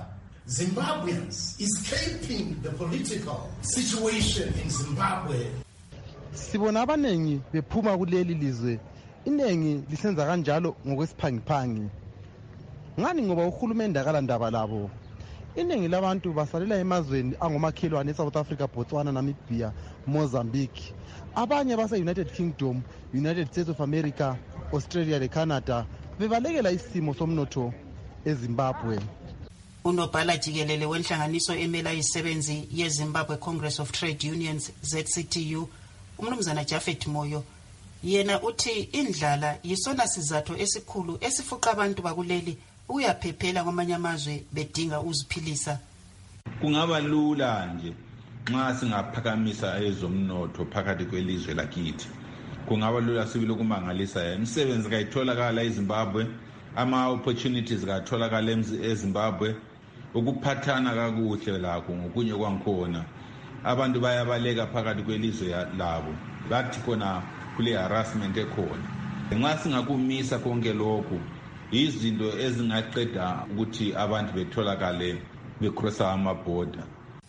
Zimbabweans escaping the political situation in Zimbabwe. Sibona abanengi bephuma kuleli lizwe. Inengi lisenza kanjalo ngokwesiphangiphangi. Ngani ngoba uhulumende akalandaba labo. Inengi labantu basalela emazweni angomakhelwane eSouth Africa, Botswana, Namibia, Mozambique. Abanye base-United Kingdom, United States of America, Australia leCanada bebalekela isimo somnotho eZimbabwe. Unobhala jikelele wenhlanganiso emela isebenzi yeZimbabwe Congress of Trade Unions ZCTU, umnumzana Jafet Moyo, yena uthi indlala yisona sizathu esikhulu esifuqa abantu bakuleli uyaphephela kwamanye amazwe bedinga uziphilisa. Kungaba lula nje nxa singaphakamisa ezomnotho phakathi kwelizwe lakithi. Kungaba lula sibile ukumangalisa imisebenzi kayitholakala eZimbabwe, ama-opportunities katholakala eZimbabwe, ukuphathana kakuhle lakho ngokunye kwangikhona. Abantu bayabaleka phakathi kwelizwe labo, bathi khona kule harassment ekhona. Nxa singakumisa konke lokhu, izinto ezingaqeda ukuthi abantu betholakale becrossa amabhoda.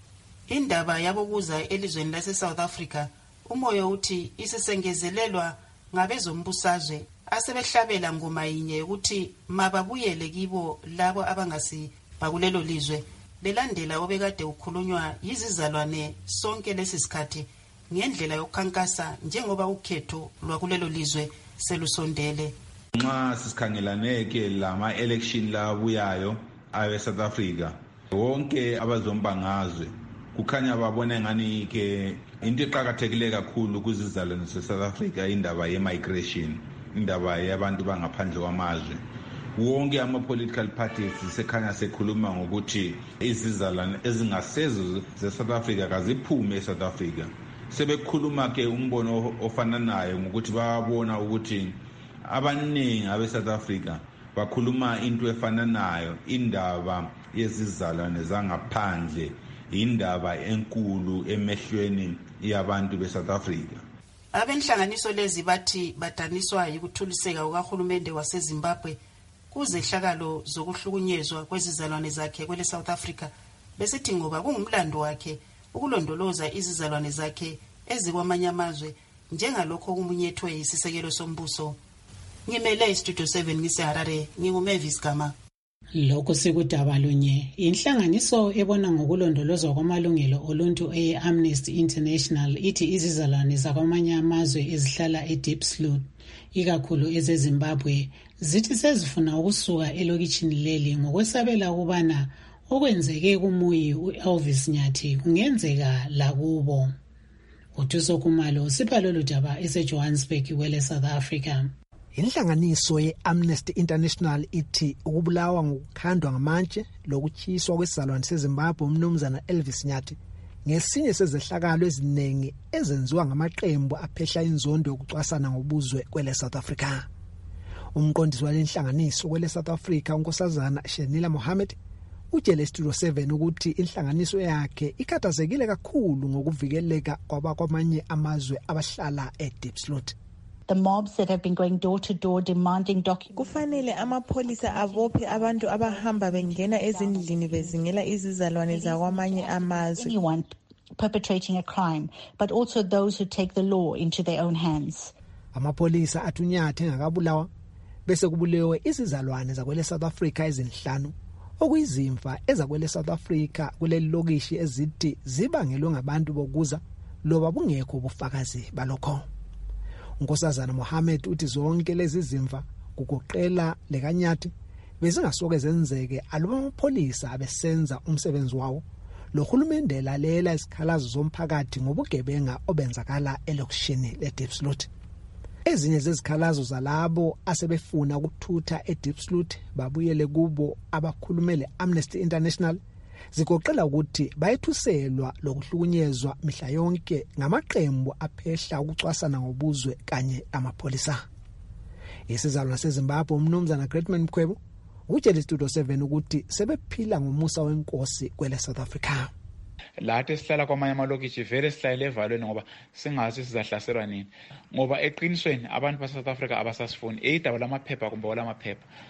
Indaba yabokuza elizweni lase-South Africa, uMoyo uthi isisengezelelwa ngabezombusazwe asebehlabela ngoma yinye ukuthi mababuyele kibo labo abangasi bakulelo lizwe belandela obekade ukhulunywa yizizalwane sonke lesisikhathi ngendlela yokukhankasa njengoba ukhetho lwakulelo lizwe selusondele. Nxa sisikhangelaneke lama-election labuyayo awe-South Africa, wonke abazombangazwe kukhanya babona ngani ke into eqhakathekile kakhulu kuzizalwane ze-South Africa indaba ye-migration, indaba yabantu bangaphandle kwamazwe. Wonke ama-political parties sekhanya sekhuluma ngokuthi izizalwane ezingasezo ze-South Africa kaziphume e-South Africa. Sebekhuluma ke umbono ofananayo ngokuthi babona ukuthi abaningi abe-South Africa bakhuluma into efananayo, indaba yezizalwane zangaphandle, indaba enkulu emehlweni yabantu be-South Africa. Abenhlanganiso lezi bathi badaniswa yikuthuliseka kukahulumende waseZimbabwe kuzehlakalo zokuhlukunyezwa kwezizalwane zakhe kwele South Africa, besithi ngoba kungumlando wakhe ukulondoloza izizalwane zakhe ezikwamanye amazwe njengalokho kumunyethwe yisisekelo sombuso. Ngimele iStudio 7 ngiseHarare, nginguMavis Gama. Lokho sikudaba lunye, inhlanganiso ebona ngokulondolozwa kwamalungelo oluntu e-Amnesty International ithi izizalwane zakwamanye amazwe ezihlala eDiepsloot, ikakhulu ezeZimbabwe, zithi sezifuna ukusuka elokitshini leli ngokwesabela ukubana okwenzeke kumuyi u-Elvis Nyathi kungenzeka lakubo. UThuso Khumalo sipha lolu daba eseJohannesburg kwele South Africa. Inhlanganiso ye-Amnesty International ithi ukubulawa ngokukhandwa ngamatshe lokuchiswa kwesizalwane seZimbabwe umnumzana Elvis Nyathi ngesinye sezehlakalo eziningi ezenziwa ngamaqembu aphehla inzondo yokucwasana ngobuzwe kwele South Africa. Umqondisi walenhlanganiso kwele South Africa unkosazana Shenila Mohammed utshele Studio 7 ukuthi inhlanganiso yakhe ikhathazekile kakhulu ngokuvikeleka kwabakwamanye amazwe abahlala eDiepsloot. The mobs that have been going door to door demanding documents. Kufanele amapholisa abophe abantu abahamba bengena ezindlini bezingela izizalwane zakwamanye amazwe. Anyone perpetrating a crime, but also those who take the law into their own hands. Amapolisa athunyathe ngakabulawa bese kubulewe izizalwane zakwele South Africa ezinhlanu okuyizimfa ezakwele South Africa kuleli lokishi ezithi zibangelwe ngabantu bokuza loba bungekho ubufakazi balokho. Unkosazana Mohammed uthi zonke lezi zimva kugoqela lekanyathi bezingasoke zenzeke aluba amapolisa abesenza umsebenzi wawo lo hulumende lalela isikhalazo zomphakathi ngobugebenga obenzakala elokishini leDiepsloot. Ezinye zezikhalazo zalabo asebefuna ukuthutha eDiepsloot babuyele kubo abakhulumele Amnesty International zigoqela ukuthi bayethuselwa lokuhlukunyezwa mihla yonke ngamaqembu aphehla ukucwasana ngobuzwe kanye amapolisa. Isizalwane seZimbabwe umnumzana Greatman Mkhwebo utshele Studio 7 ukuthi sebephila ngomusa wenkosi kwele South Africa. Lathi sihlala kwamanye amalokishi vele sihlale evalweni ngoba singazi sizahlaselwa nini, ngoba eqinisweni abantu baseSouth Africa abasasifuni idaba lamaphepha kumbe olamaphepha.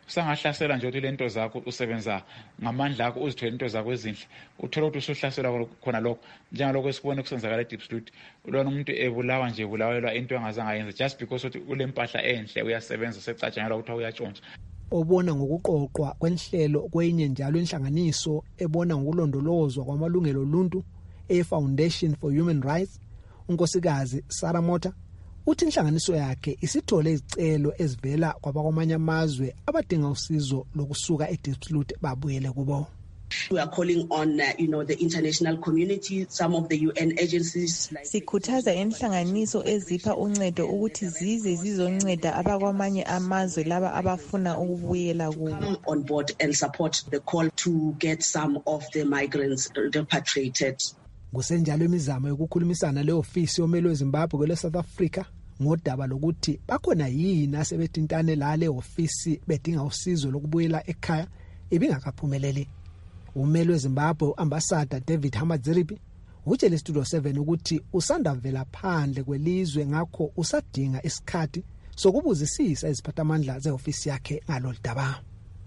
usangahlasela nje ukuthi lento zakho usebenza ngamandla akho uzithwele into zakho ezinhle uthola ukuthi usuhlasela khona lokho njengalokho esibone kusenzakala eDeepsloot lona umuntu ebulawa nje ebulawelwa into angazange ayenze just because ukuthi ulempahla enhle uyasebenza secatshangelwa ukuthi uyatshontsha. Obona ngokuqoqwa kwenhlelo kwenye njalo inhlanganiso ebona ngokulondolozwa kwamalungelo oluntu eFoundation for Human Rights, unkosikazi Sarah Mota uthi inhlanganiso yakhe isithole izicelo ezivela kwabakwamanye amazwe abadinga usizo lokusuka eDeepsloot babuyele kubo. We are calling on the international community, some of the UN agencies. Sikhuthaza inhlanganiso ezipha uncedo ukuthi zize zizonceda abakwamanye amazwe laba abafuna ukubuyela kubo. On board and support the call to get some of the migrants repatriated. Kusenjalo imizamo yokukhulumisana leofisi yomelo weZimbabwe kwele South Africa ngodaba lokuthi bakhona yini asebethintane la le ofisi bedinga usizo lokubuyela ekhaya ibingakaphumeleli. Umelo weZimbabwe uambassador David Hamadziripi utshele Studio 7 ukuthi usanda vela phandle kwelizwe ngakho usadinga isikhathi sokubuzisisa iziphathamandla zeofisi yakhe ngalodaba.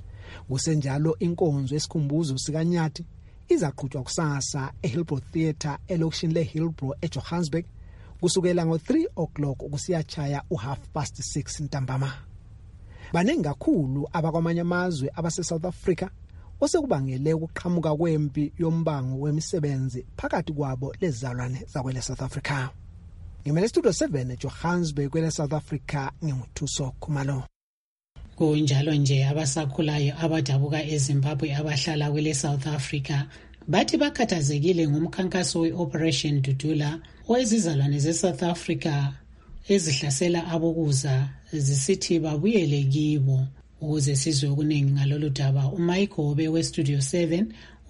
Kusenjalo inkonzo esikhumbuzo sikanyathi izaqhutshwa kusasa eHillbrow Theatre elokishini leHillbrow eJohannesburg kusukela ngo3 o'clock kusiyachaya u6:30 ntambama. Baningi kakhulu abakwamanye amazwe abase-South Africa osekubangele ukuqhamuka kwempi yombango wemisebenzi phakathi kwabo lezizalwane zakwele South Africa. Ngimele Studio 7 eJohannesburg kwele South Africa nginguthuso Khumalo. Kunjalo nje abasakhulayo abadabuka eZimbabwe abahlala kwele South Africa bathi bakhathazekile ngomkhankaso weOperation Dudula owezizalwane zeSouth Africa ezihlasela abokuza zisithi babuyele kibo. Ukuze sizwe okuningi ngalolu daba uMichael weStudio 7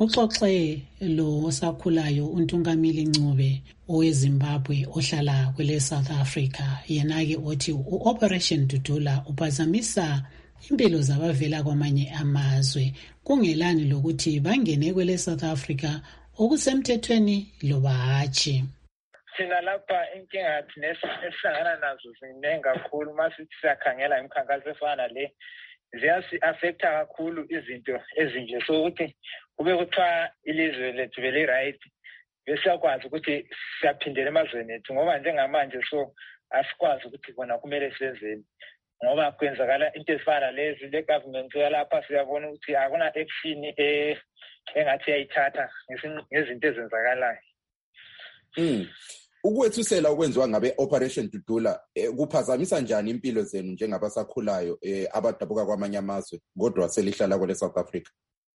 uxoxe lo osakhulayo uNtungamili Ncube oweZimbabwe ohlala kwele South Africa. Yena-ke othi uOperation Dudula uphazamisa impilo zabavela kwamanye amazwe kungelani lokuthi bangene kwele South Africa okusemthethweni loba hatshi. Thina lapha inkinga esihlangana nazo ziningi kakhulu masithi siyakhangela imikhankaso efana le ziyasi-affecta kakhulu izinto ezinje so ukuthi kube kuthiwa ilizwe lethu beli-right besiyakwazi ukuthi siyaphindela emazweni ethu ngoba njengamanje so asikwazi ukuthi bona kumele senzeni ngoba kwenzakala into ezifana lezi le-government yalapha siyabona ukuthi akuna action engathi yayithatha ngezinto ezenzakalayo. Ukwethusela okwenziwa ngabe Operation Dudula kuphazamisa njani impilo zenu njengabasakhulayo abadabuka kwamanye amazwe kodwa selihlala kwele South Africa?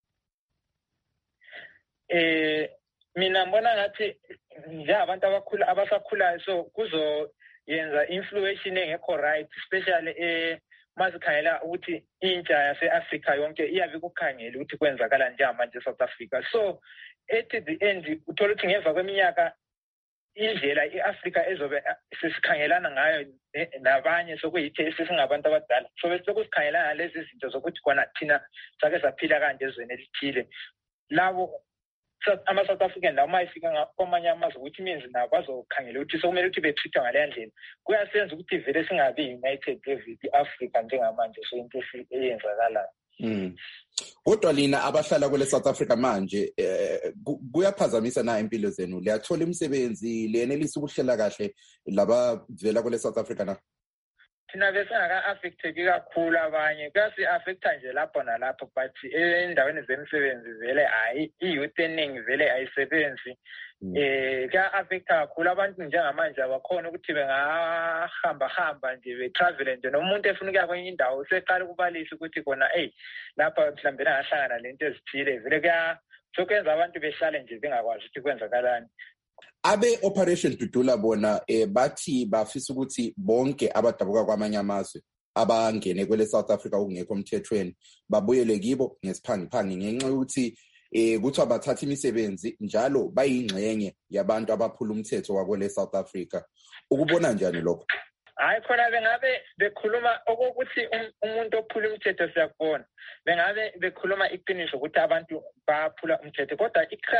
Mina ngibona ngathi njengabantu abasakhulayo so kuzoyenza influence engekho right especially masikhangela ukuthi intsha yase-Africa yonke iyabe kukhangela ukuthi kwenzakala njengamanje eSouth Africa so at the end uthola ukuthi ngemva kweminyaka indlela iAfrica ezobe sesikhangelana ngayo nabanye sokuyithi sesingabantu abadala so bese kusikhangelana lezi zinto zokuthi kona thina sake saphila kanje ezweni elithile labo ama-South African lawo mayifika kwamanye amazwe ukuthi means nabo bazokhangela ukuthi sokumele ukuthi betreatwa ngaleya ndlela kuyasenza ukuthi vele singabi united with i-Africa njengamanje so into eyenzakalayo. Kodwa lina abahlala kwele South Africa manje kuyaphazamisa na impilo zenu liyathola imisebenzi liyenelisa ukuhlela kahle labavela kwele South Africa na? Thina besingaka-affecteki kakhulu abanye kuyasi-affecta nje lapho nalapho but endaweni zemisebenzi vele hayi i-youth eningi vele ayisebenzi kuya-affecta kakhulu abantu njengamanje abakhona ukuthi bengahamba nje betravele nje nomuntu efuna ukuya kwenye indawo useqala ukubalisa ukuthi kona lapha mhlawumbe angahlangana lento ezithile vele sokwenza abantu behlale nje bengakwazi ukuthi kwenzakalani. Abe Operation Dudula bona bathi bafisa ukuthi bonke abadabuka kwamanye amazwe abangene kwele South Africa okungekho mthethweni babuyele kibo ngesiphangiphangi ngenxa ukuthi kuthiwa bathatha imisebenzi njalo bayingxenye yabantu abaphula umthetho wakwele South Africa. Ukubona njani lokho? Hayi khona bengabe bekhuluma okokuthi umuntu ophula umthetho siyakubona bengabe bekhuluma iqiniso ukuthi abantu baphula umthetho kodwa i-crime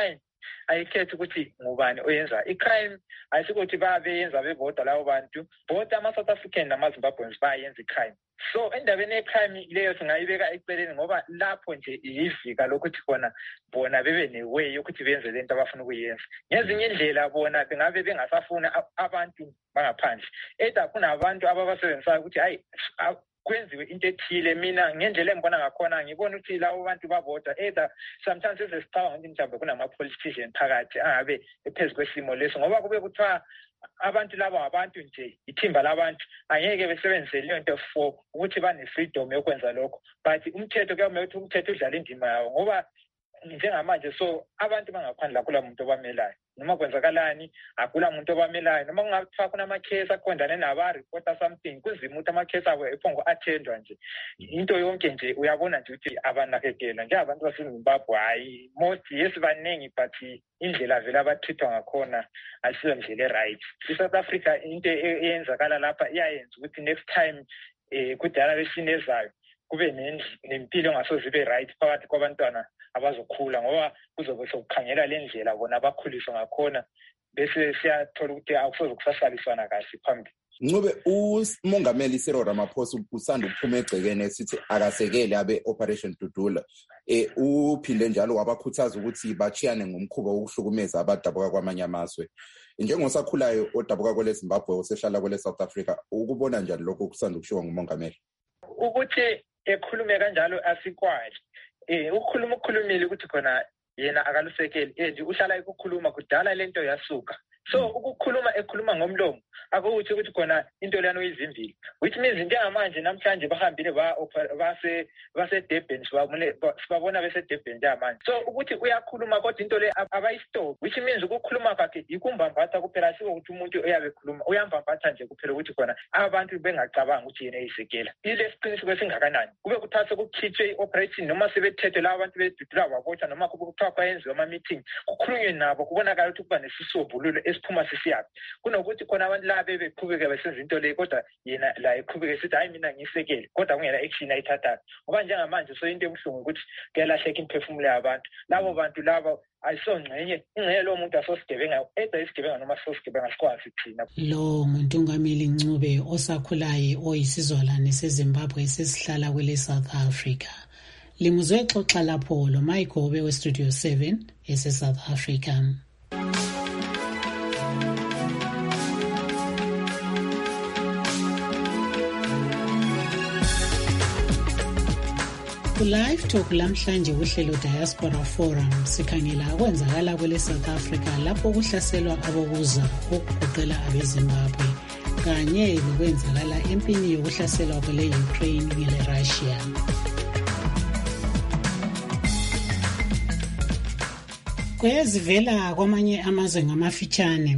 ayikhethi ukuthi ngubani oyenza i-crime. Ayisikuthi bayenza bebodwa labo bantu, bodwa ama-South African nama-Zimbabweans bayenza i-crime. So endabeni ye-crime leyo singayibeka eceleni ngoba lapho nje iyivika lokuthi bona bebe ne-way yokuthi benze lento abafuna ukuyenza. Ngezinye indlela bona bengabe bengasafuna abantu bangaphandle. Either kunabantu ababasebenzisayo ukuthi hayi kwenziwe into ethile. Mina ngendlela engibona ngakhona ngibona ukuthi labo bantu babodwa either sometimes sesicabanga ukuthi mhlawumbe kunama-politician phakathi angabe ephezu kwesimo leso ngoba kube kuthiwa abantu laba abantu nje ithimba labantu angeke besebenzise leyo nto for ukuthi bane-freedom yokwenza lokho. But umthetho kuyamele ukuthi umthetho udlala indima yawo ngoba njengamanje so abantu bangaphandle akula muntu obamelayo noma kwenzakalani akula muntu obamelayo noma kungathiwa kunamakhesi aqondane naba-reporter something kuzima ukuthi amakhesi abo ephongo athendwa nje into yonke nje uyabona nje ukuthi abanakekela njengabantu baseZimbabwe hayi most yes baningi but indlela vele abathithwa ngakhona ayisiyo ndlela e-right. I-South Africa into eyenzakala lapha iyayenza ukuthi next time ku-generation ezayo kube nempilo engasoze ibe right phakathi kwabantwana abazokhula ngoba kuzobe sokukhangela le ndlela bona abakhuliswa ngakhona bese siyathola ukuthi akusoze kusasaliswana kahle phambili. Ncube umongameli Cyril Ramaphosa usanda ukuphuma egcekeni esithi akasekele abe-Operation Dudula. Uphinde njalo wabakhuthaza ukuthi bachiyane ngomkhuba wokuhlukumeza abadabuka kwamanye amazwe. Njengosakhulayo odabuka kwele Zimbabwe osehlala kwele South Africa, ukubona njani lokho kusanda ukushiwa ngumongameli? Ukuthi ekhulume kanjalo asikwazi. Ukukhulumile ukuthi khona yena akalusekeli nje uhlala ukukhuluma kudala lento yasuka. So ekhuluma ngomlomo akuthi ukuthi khona into leyano izimbili which means njengamanje namhlanje bahambile base Durban sibabona bese Durban njengamanje. So ukuthi uyakhuluma kodwa into le abayistop which means ukukhuluma kwakhe ikumbambatha kuphela siko ukuthi umuntu uyabe khuluma uyambambatha nje kuphela ukuthi khona abantu bengacabanga ukuthi yena eyisekela. Ile siqiniseko esingakanani kube kuthatha kukhitshwe i-operation noma sebethethe la abantu bedudula babotha noma kuthiwa kwayenziwa ama-meeting kukhulunywe nabo kubonakala ukuthi kuba nesisombululo esiphuma sisiyaphi kunokuthi khona abantu la beqhubeke besenza into le kodwa yena la eqhubeke sithi hayi mina ngisekele kodwa kungela action ayithathayo ngoba njengamanje so into ebuhlungu ukuthi kuyalahleka imphefumulo yabantu labo bantu labo ayisongcenye ingcenye lo muntu asosigebenga isigebenga noma sosigebenga sikwazi thina. Lo nguNtungameli Ncube osakhulaye oyisizalwane seZimbabwe esesihlala kwele South Africa. Limuzwe xoxa lapho lo Michael we-Studio 7 ese-South Africa. Live Talk lamhlanje uhlelo Diaspora Forum sikhangela okwenzakala kwele South Africa lapho kuhlaselwa abokuza okugoqela abeZimbabwe kanye nokwenzakala empini yokuhlaselwa kwele Ukraine ngele Russia. Kwezivela kwamanye amazwe ngamafitshane.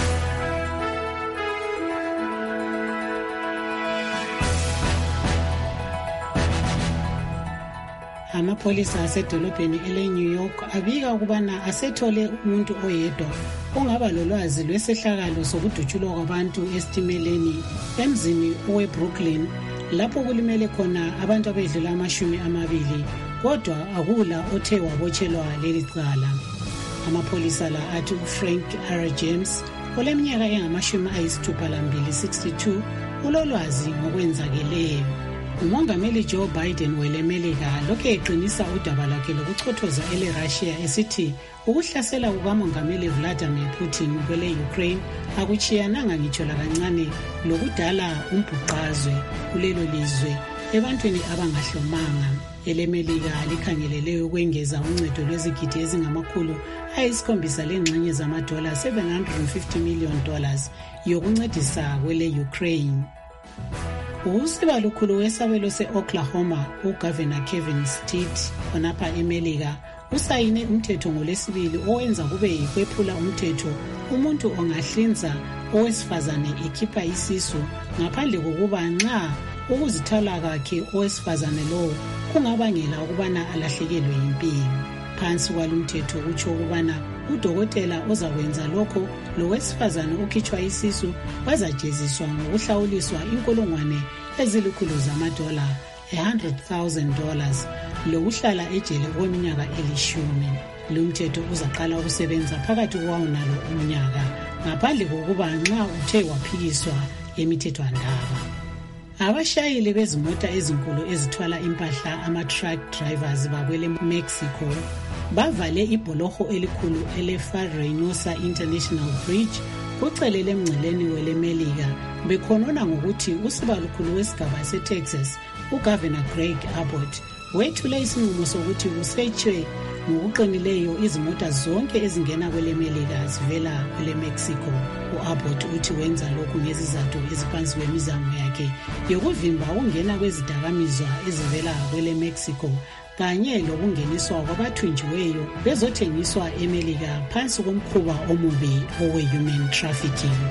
Amapolisa asedolobheni ele-New York abika ukubana asethole umuntu oyedwa ongaba lolwazi lwesehlakalo sokudutshulwa kwabantu esitimeleni emzini owe-Brooklyn lapho kulimele khona abantu abedlula 20 kodwa akula othe wabotshelwa leli cala. Amapolisa la athi uFrank R. James oleminyaka engama-62 ulolwazi ngokwenzakeleyo. Umongameli Joe Biden welemelika lokhu eqinisa udaba lwakhe lokuchothoza ele-Russia esithi ukuhlasela kukamongameli Vladimir Putin kwele Ukraine akuchiyananga ngitsho lakancane lokudala umbhuqazwe kulelo lizwe ebantwini abangahlomanga. Elemelika likhangelele ukwengeza uncedo lwezigidi ezingama-700 lengxenye zamadola $750 million yokuncedisa kwele Ukraine. Usiba lukhulu wesabelo se-Oklahoma uGovernor Kevin Stitt khonapha eMelika usayine umthetho ngolesibili owenza kube yikwephula umthetho umuntu ongahlinza owesifazane ekhipha isisu ngaphandle kokuba nxa ukuzithola kwakhe owesifazane lowo kungabangela ukubana alahlekelwe yimpilo. Phansi kwalumthetho kutsho ukubana udokotela ozakwenza lokho lowesifazane ukhitshwa isisu bazajeziswa ngokuhlawuliswa $100,000 $100,000 lokuhlala ejele kweminyaka 10. Lumthetho uzaqala ukusebenza phakathi kwawo nalo umnyaka ngaphandle kokuba nxa uthe waphikiswa emithethwandaba. Abashayeli bezimota ezinkulu ezithwala impahla ama-truck drivers bakwele Mexico bavale ibholoho elikhulu ele-Far Reynosa International Bridge ucelele emngceleni welemelika bekhonona ngokuthi usiba lukhulu wesigaba seTexas uGovernor Greg Abbott wethula isinqumo sokuthi kusetshwe ngokuqinileyo izimota zonke ezingena kwelemelika zivela kweleMexico. U-Abbott uthi wenza lokhu ngezizathu eziphansi kwemizamo yakhe yokuvimba ukungena kwezidakamizwa ezivela kweleMexico kanye lokungeniswa kwabathunjiweyo bezothengiswa eMelika phansi komkhuba omubi owe-human trafficking.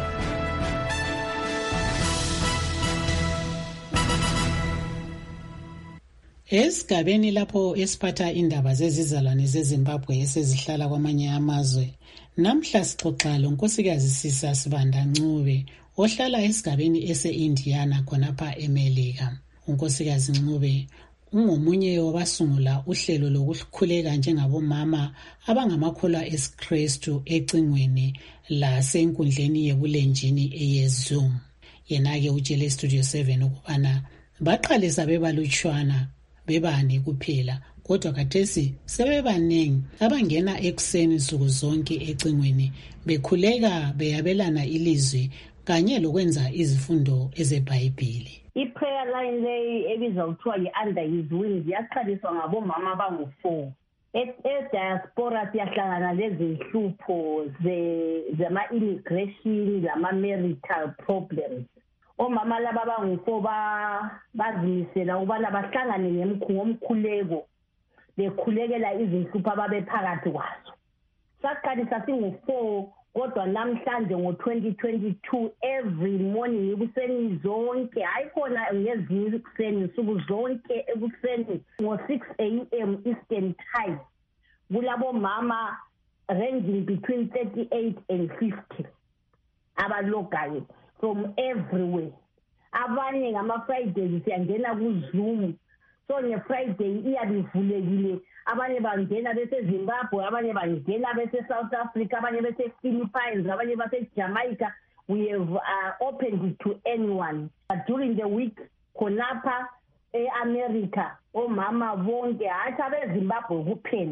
Esigabeni lapho esiphatha indaba zezizalwane zeZimbabwe esezihlala kwamanye amazwe, namhla sixoxa lonkosikazi Sisa Sibanda Ncube ohlala esigabeni ese-Indiana khonapha eMelika. Unkosikazi Ncube ungomunye wabasungula uhlelo lokukhuleka njengabomama abangamakholwa esiKristu ecingweni lasenkundleni yebulenjini eyeZoom. Yena-ke utshele Studio 7 ukubana baqalisa bebalutshwana bebane kuphela kodwa khathesi sebebanengi abangena ekuseni nsuku zonke ecingweni bekhuleka beyabelana ilizwi kanye lokwenza izifundo ezeBhayibheli. I-prayer line leyi ebizwa kuthiwa yi-Under His Wings yaqaliswa ngabomama abangu-4. E-diaspora siyahlangana lezinhlupho zama-immigration lama-marital problems. Omama laba abangu-4 bazimisela ukubana bahlangane ngomkhuleko bekhulekela izinhlupho ababephakathi kwazo. Saqalisa singu-4 kodwa namhlanje ngo-2022 every morning ekuseni zonke ayikhona ngezinye ekuseni nsuku zonke ekuseni ngo-6 a.m. Eastern Time kulabomama ranging between 38 and 50 abalogayo from everywhere. Abanye ngama-Fridays siyangena ku-Zoom, so nge-Friday iyabe ivulekile. Abanye bangena bese-Zimbabwe, abanye bangena bese-South Africa, abanye bese-Philippines, abanye base-Jamaica. We have opened it to anyone. But during the week, khonapha e-America, omama bonke, hathi abe-Zimbabwe kuphela.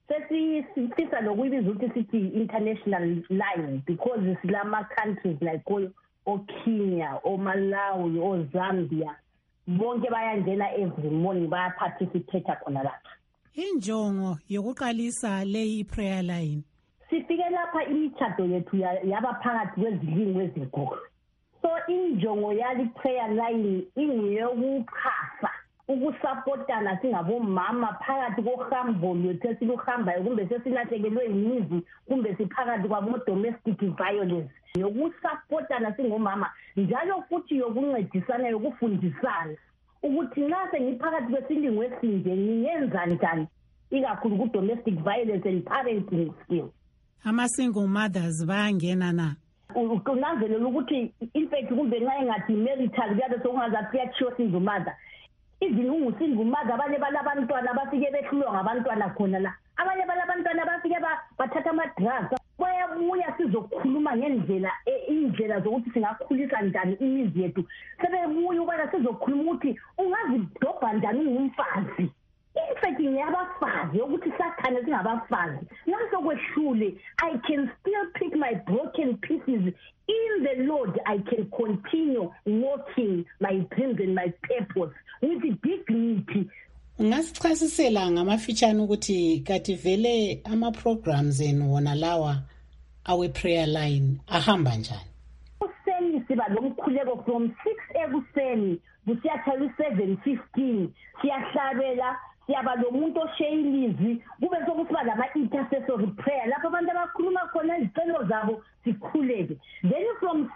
Sesifisa lokuyibiza ukuthi sithi international line because silama-countries like o-Kenya, o-Malawi, o-Zambia. Bonke bayangena every morning bayaparticipate khona lapha. Injongo yokuqalisa leyi prayer line. Sifike lapha imithado yethu yaba phakathi kwezilimi ezinkulu. So injongo yali prayer line ingeyokukhasa ukusupportana singabomama phakathi kohambo lwethu esiluhambayo kumbe sesilahlekelwe yimizi kumbe siphakathi kwabo-domestic violence. Yokusupportana singomama njalo futhi yokuncedisana yokufundisana ukuthi nxa sengiphakathi kwesilingo esinje ngingenza njani ikakhulu ku-domestic violence and parenting skills. Ama-single mothers bayangena na? Unanzelela ukuthi in fact kumbe nxa engathi marital kuyabe sokungazathi kuyathiwa single mother. Izinungu single mother abanye balabantwana bafike behlulwa ngabantwana khona la. Abanye balabantwana bafike bathatha ama-drugs. Bayabuya sizokhuluma ngendlela indlela zokuthi singakhulisa njani imizi yethu. Sebebuya ubana sizokhuluma ukuthi ungazidobha njani ungumfazi. In fact ngiyabafazi ukuthi sathane singabafazi. Naso kwehlule I can still pick my broken pieces. In the Lord I can continue walking my dreams and my purpose with dignity. Ungasichasisela ngamafitshane ukuthi kathi vele ama-programs enu wona lawa awe-prayer line ahamba njani? Useni siba lomkhuleko from 6 ekuseni kusiyathala 7:15 siyahlabela siyaba lomuntu osheyilizwi kube sokusiba lama-intercessory prayer lapho abantu abakhuluma khona izicelo zabo sikhuleke. Then from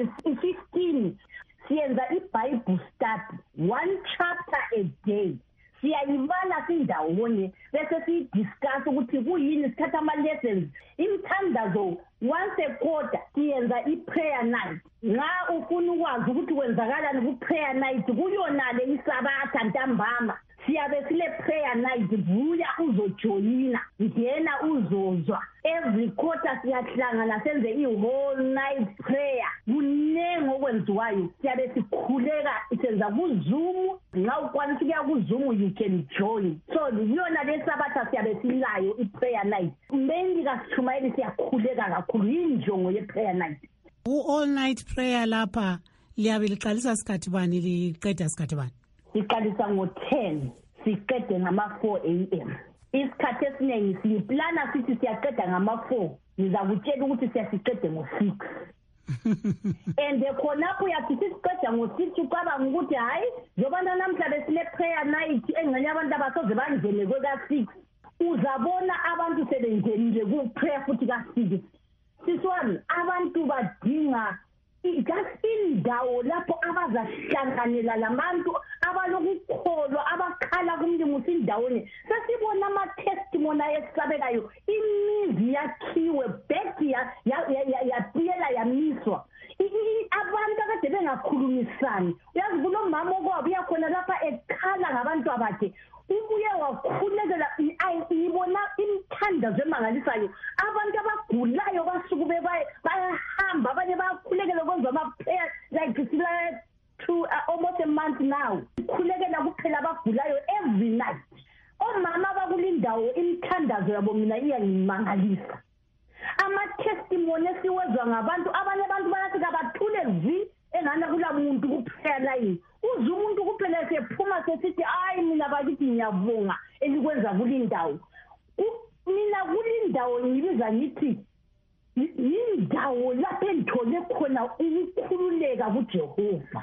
7:15 siyenza i-Bible study 1 chapter a day. Siyayibala sindawonye bese sidiscuss ukuthi kuyini sithatha ama-lessons. Imithandazo once a quarter siyenza i-prayer night. Nxa ufuna ukwazi ukuthi kwenzakalani ku-prayer night kuyonale isabatha ntambama siyabe sile prayer night, vuya uzojoyina, ngena uzozwa. Every quarter siyahlangana senze i-whole night prayer. Kunengi okwenziwayo, siyabe sikhuleka senza kuZoom. Nxa ukwanisa ukuya kuZoom you can join. So yona lesabatha siyabe silayo i-prayer night. Mainly kaShumayeli siyakhuleka kakhulu, injongo ye-prayer night. All night prayer lapha liyabe liqalisa sikhathi bani liqeda sikhathi bani? Siqalisa ngo-10 siqede ngama-4 a.m. Isikhathi esiningi siyiplana sithi siyaqeda ngama-4, ngizakutshela ukuthi siyasiqede ngo-6. And khonapho uyathi siqeda ngo-6 ucabanga ukuthi hayi njengoba namhla besile prayer night engxenye abantu abasoze bangene kweka-6, uzabona abantu sebengenile ku-prayer futhi ka-6. Siswami, abantu badinga just indawo lapho abazahlanganela labantu abalokukholwa abakhala kumlimusi indawonye. Sasibona ama-testimony ayesabekayo, imizi yakhiwe, bhedi yapiyela yamiswa. Abantu akade bengakhulumisani. Uyazi kulo mama okwabo uyakhona lapha ekhala ngabantu abakhe. Ubuye wakhulekela ibona imithandazo emangalisayo. Abantu abagulayo basuku bayahamba, abanye bayakhulekela kwenza ama-prayer like to almost a month now. Khulekela kuphela abagulayo every night. Omama bakulindawo imithandazo yabo mina iyangimangalisa. Ama-testimony esiwezwa ngabantu, abanye abantu bayathi kabathule zi engana kula muntu ku-prayer line. Uze umuntu kuphela sephuma sesithi hayi mina bakithi ngiyabonga elikwenza kulindawo. Mina kulindawo ngibiza ngithi yindawo lapho engithole khona ukukhululeka kuJehova.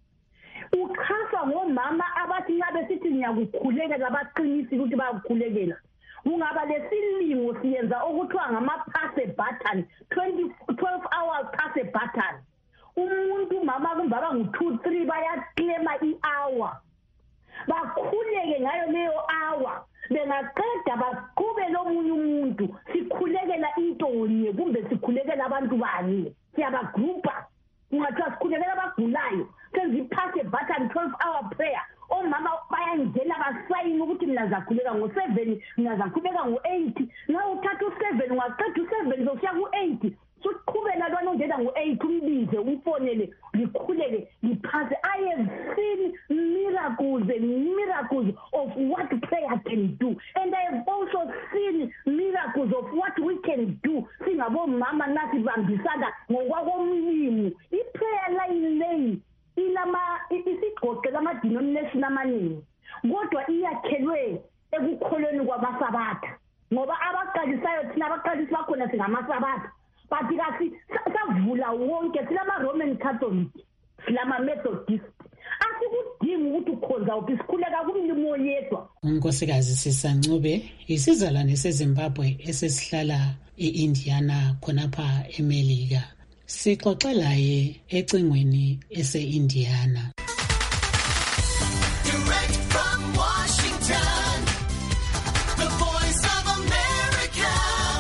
Ukhasa ngomama abathi nxa besithi ngiyakukhulekela baqinisile ukuthi bayakukhulekela. Kungaba lesilingo siyenza okuthiwa ngama-pass a button, 12 hours pass a button. Umuntu mama kumbaba ngu-2-3 bayaclaima i-hour, bakhuleke ngayo leyo hour. Bengaqeda baqhubele omunye umuntu, sikhulekela into nye kumbe sikhulekela abantu banye, siyabagrupa. Ungathiwa sikhulekela abagulayo, senza i-pass a button 12-hour prayer. Omama bayangena basayini ukuthi mina zakhuleka ngo-7, mina zakhuleka ngo-8. Nxa uthatha u-7 ungaqeda u-7 zokuya ku-8, suqhubela lwana ongena ngo-8 umbize umfonele likhuleke liphase. I have seen miracles of what prayer can do, and I have also seen miracles of what we can do singabomama nasibambisana ngokwakomlimu. I-prayer line leyi isigoqela ama-denomination amaningi, kodwa iyakhelwe ekukholweni kwamasabatha, ngoba abaqalisayo thina abaqalisi bakhona singamasabatha. But savula wonke, silama-Roman Catholic, silama-Methodist. Asikudingi ukuthi ukhonza uphi, sikhuleka kumlimo yedwa. uNkosikazi Sisancube isizalwane seZimbabwe esesihlala e-Indiana khonapha eMelika. Sixoxe laye ecingweni ese-Indiana. Direct from Washington, the voice of America,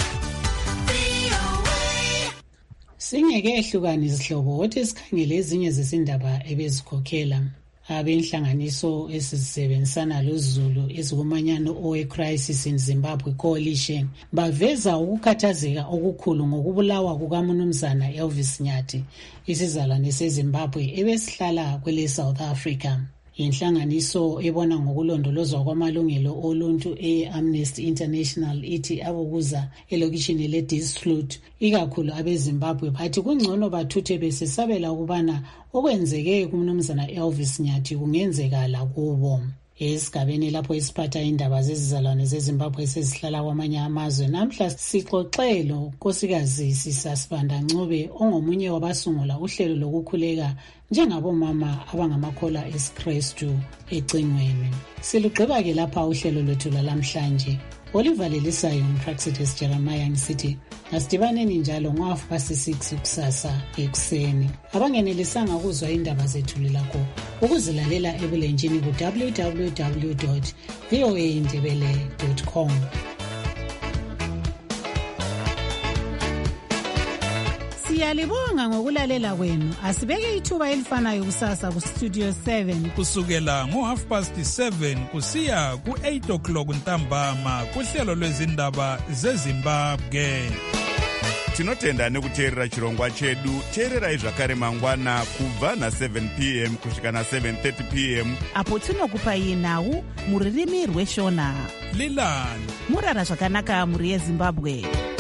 VOA. Singeke ehlukani izihlobo othi sikhangele ezinye zezindaba ebezikhokhela abenhlanganiso esisebenzisana loZulu ezikumanyano owe-Crisis in Zimbabwe Coalition baveza ukukhathazeka okukhulu ngokubulawa kukaMnumzana Elvis Nyathi, isizalwane seZimbabwe ebesihlala kwele South Africa. Inhlanganiso ebona ngokulondolozwa kwamalungelo oluntu e-Amnesty International ithi abokuza elokishini leDiepsloot ikakhulu abeZimbabwe bathi kungcono bathuthe besesabela ukubana okwenzeke kuMnumzana Elvis Nyathi kungenzeka lakubo. Esigabeni lapho isiphatha indaba zezizalwane zeZimbabwe sezihlala kwamanye amazwe, namhla sixoxelo Nkosikazi Sisasibanda Ncube ongomunye wabasungula uhlelo lokukhuleka njengabomama abangamakholwa esiKristu ecingweni. Silugqiba ke lapha uhlelo lwethu lwalamhlanje. Oliver Lelisayo Praxites Jeremiah ngisithi asidibaneni njalo ngo-6 kusasa ekuseni. Abangenelisanga ukuzwa indaba zethu lilakho ukuzilalela ebulenjini ku www.voaindebele.com. Siyalibonga ngokulalela kwenu. Asibeke ithuba elifanayo kusasa kustudio 7 kusukela ngo7:30 kusiya ku8 ntambama kuhlelo lwezindaba zeZimbabwe. Tinotenda nekuteerera chirongwa chedu. Teererai zvakare mangwana kubva na7 p.m. kusvika na7:30 p.m. apo tinokupai nhau muririmi rweshona. Lilani murara zvakanaka muri yeZimbabwe.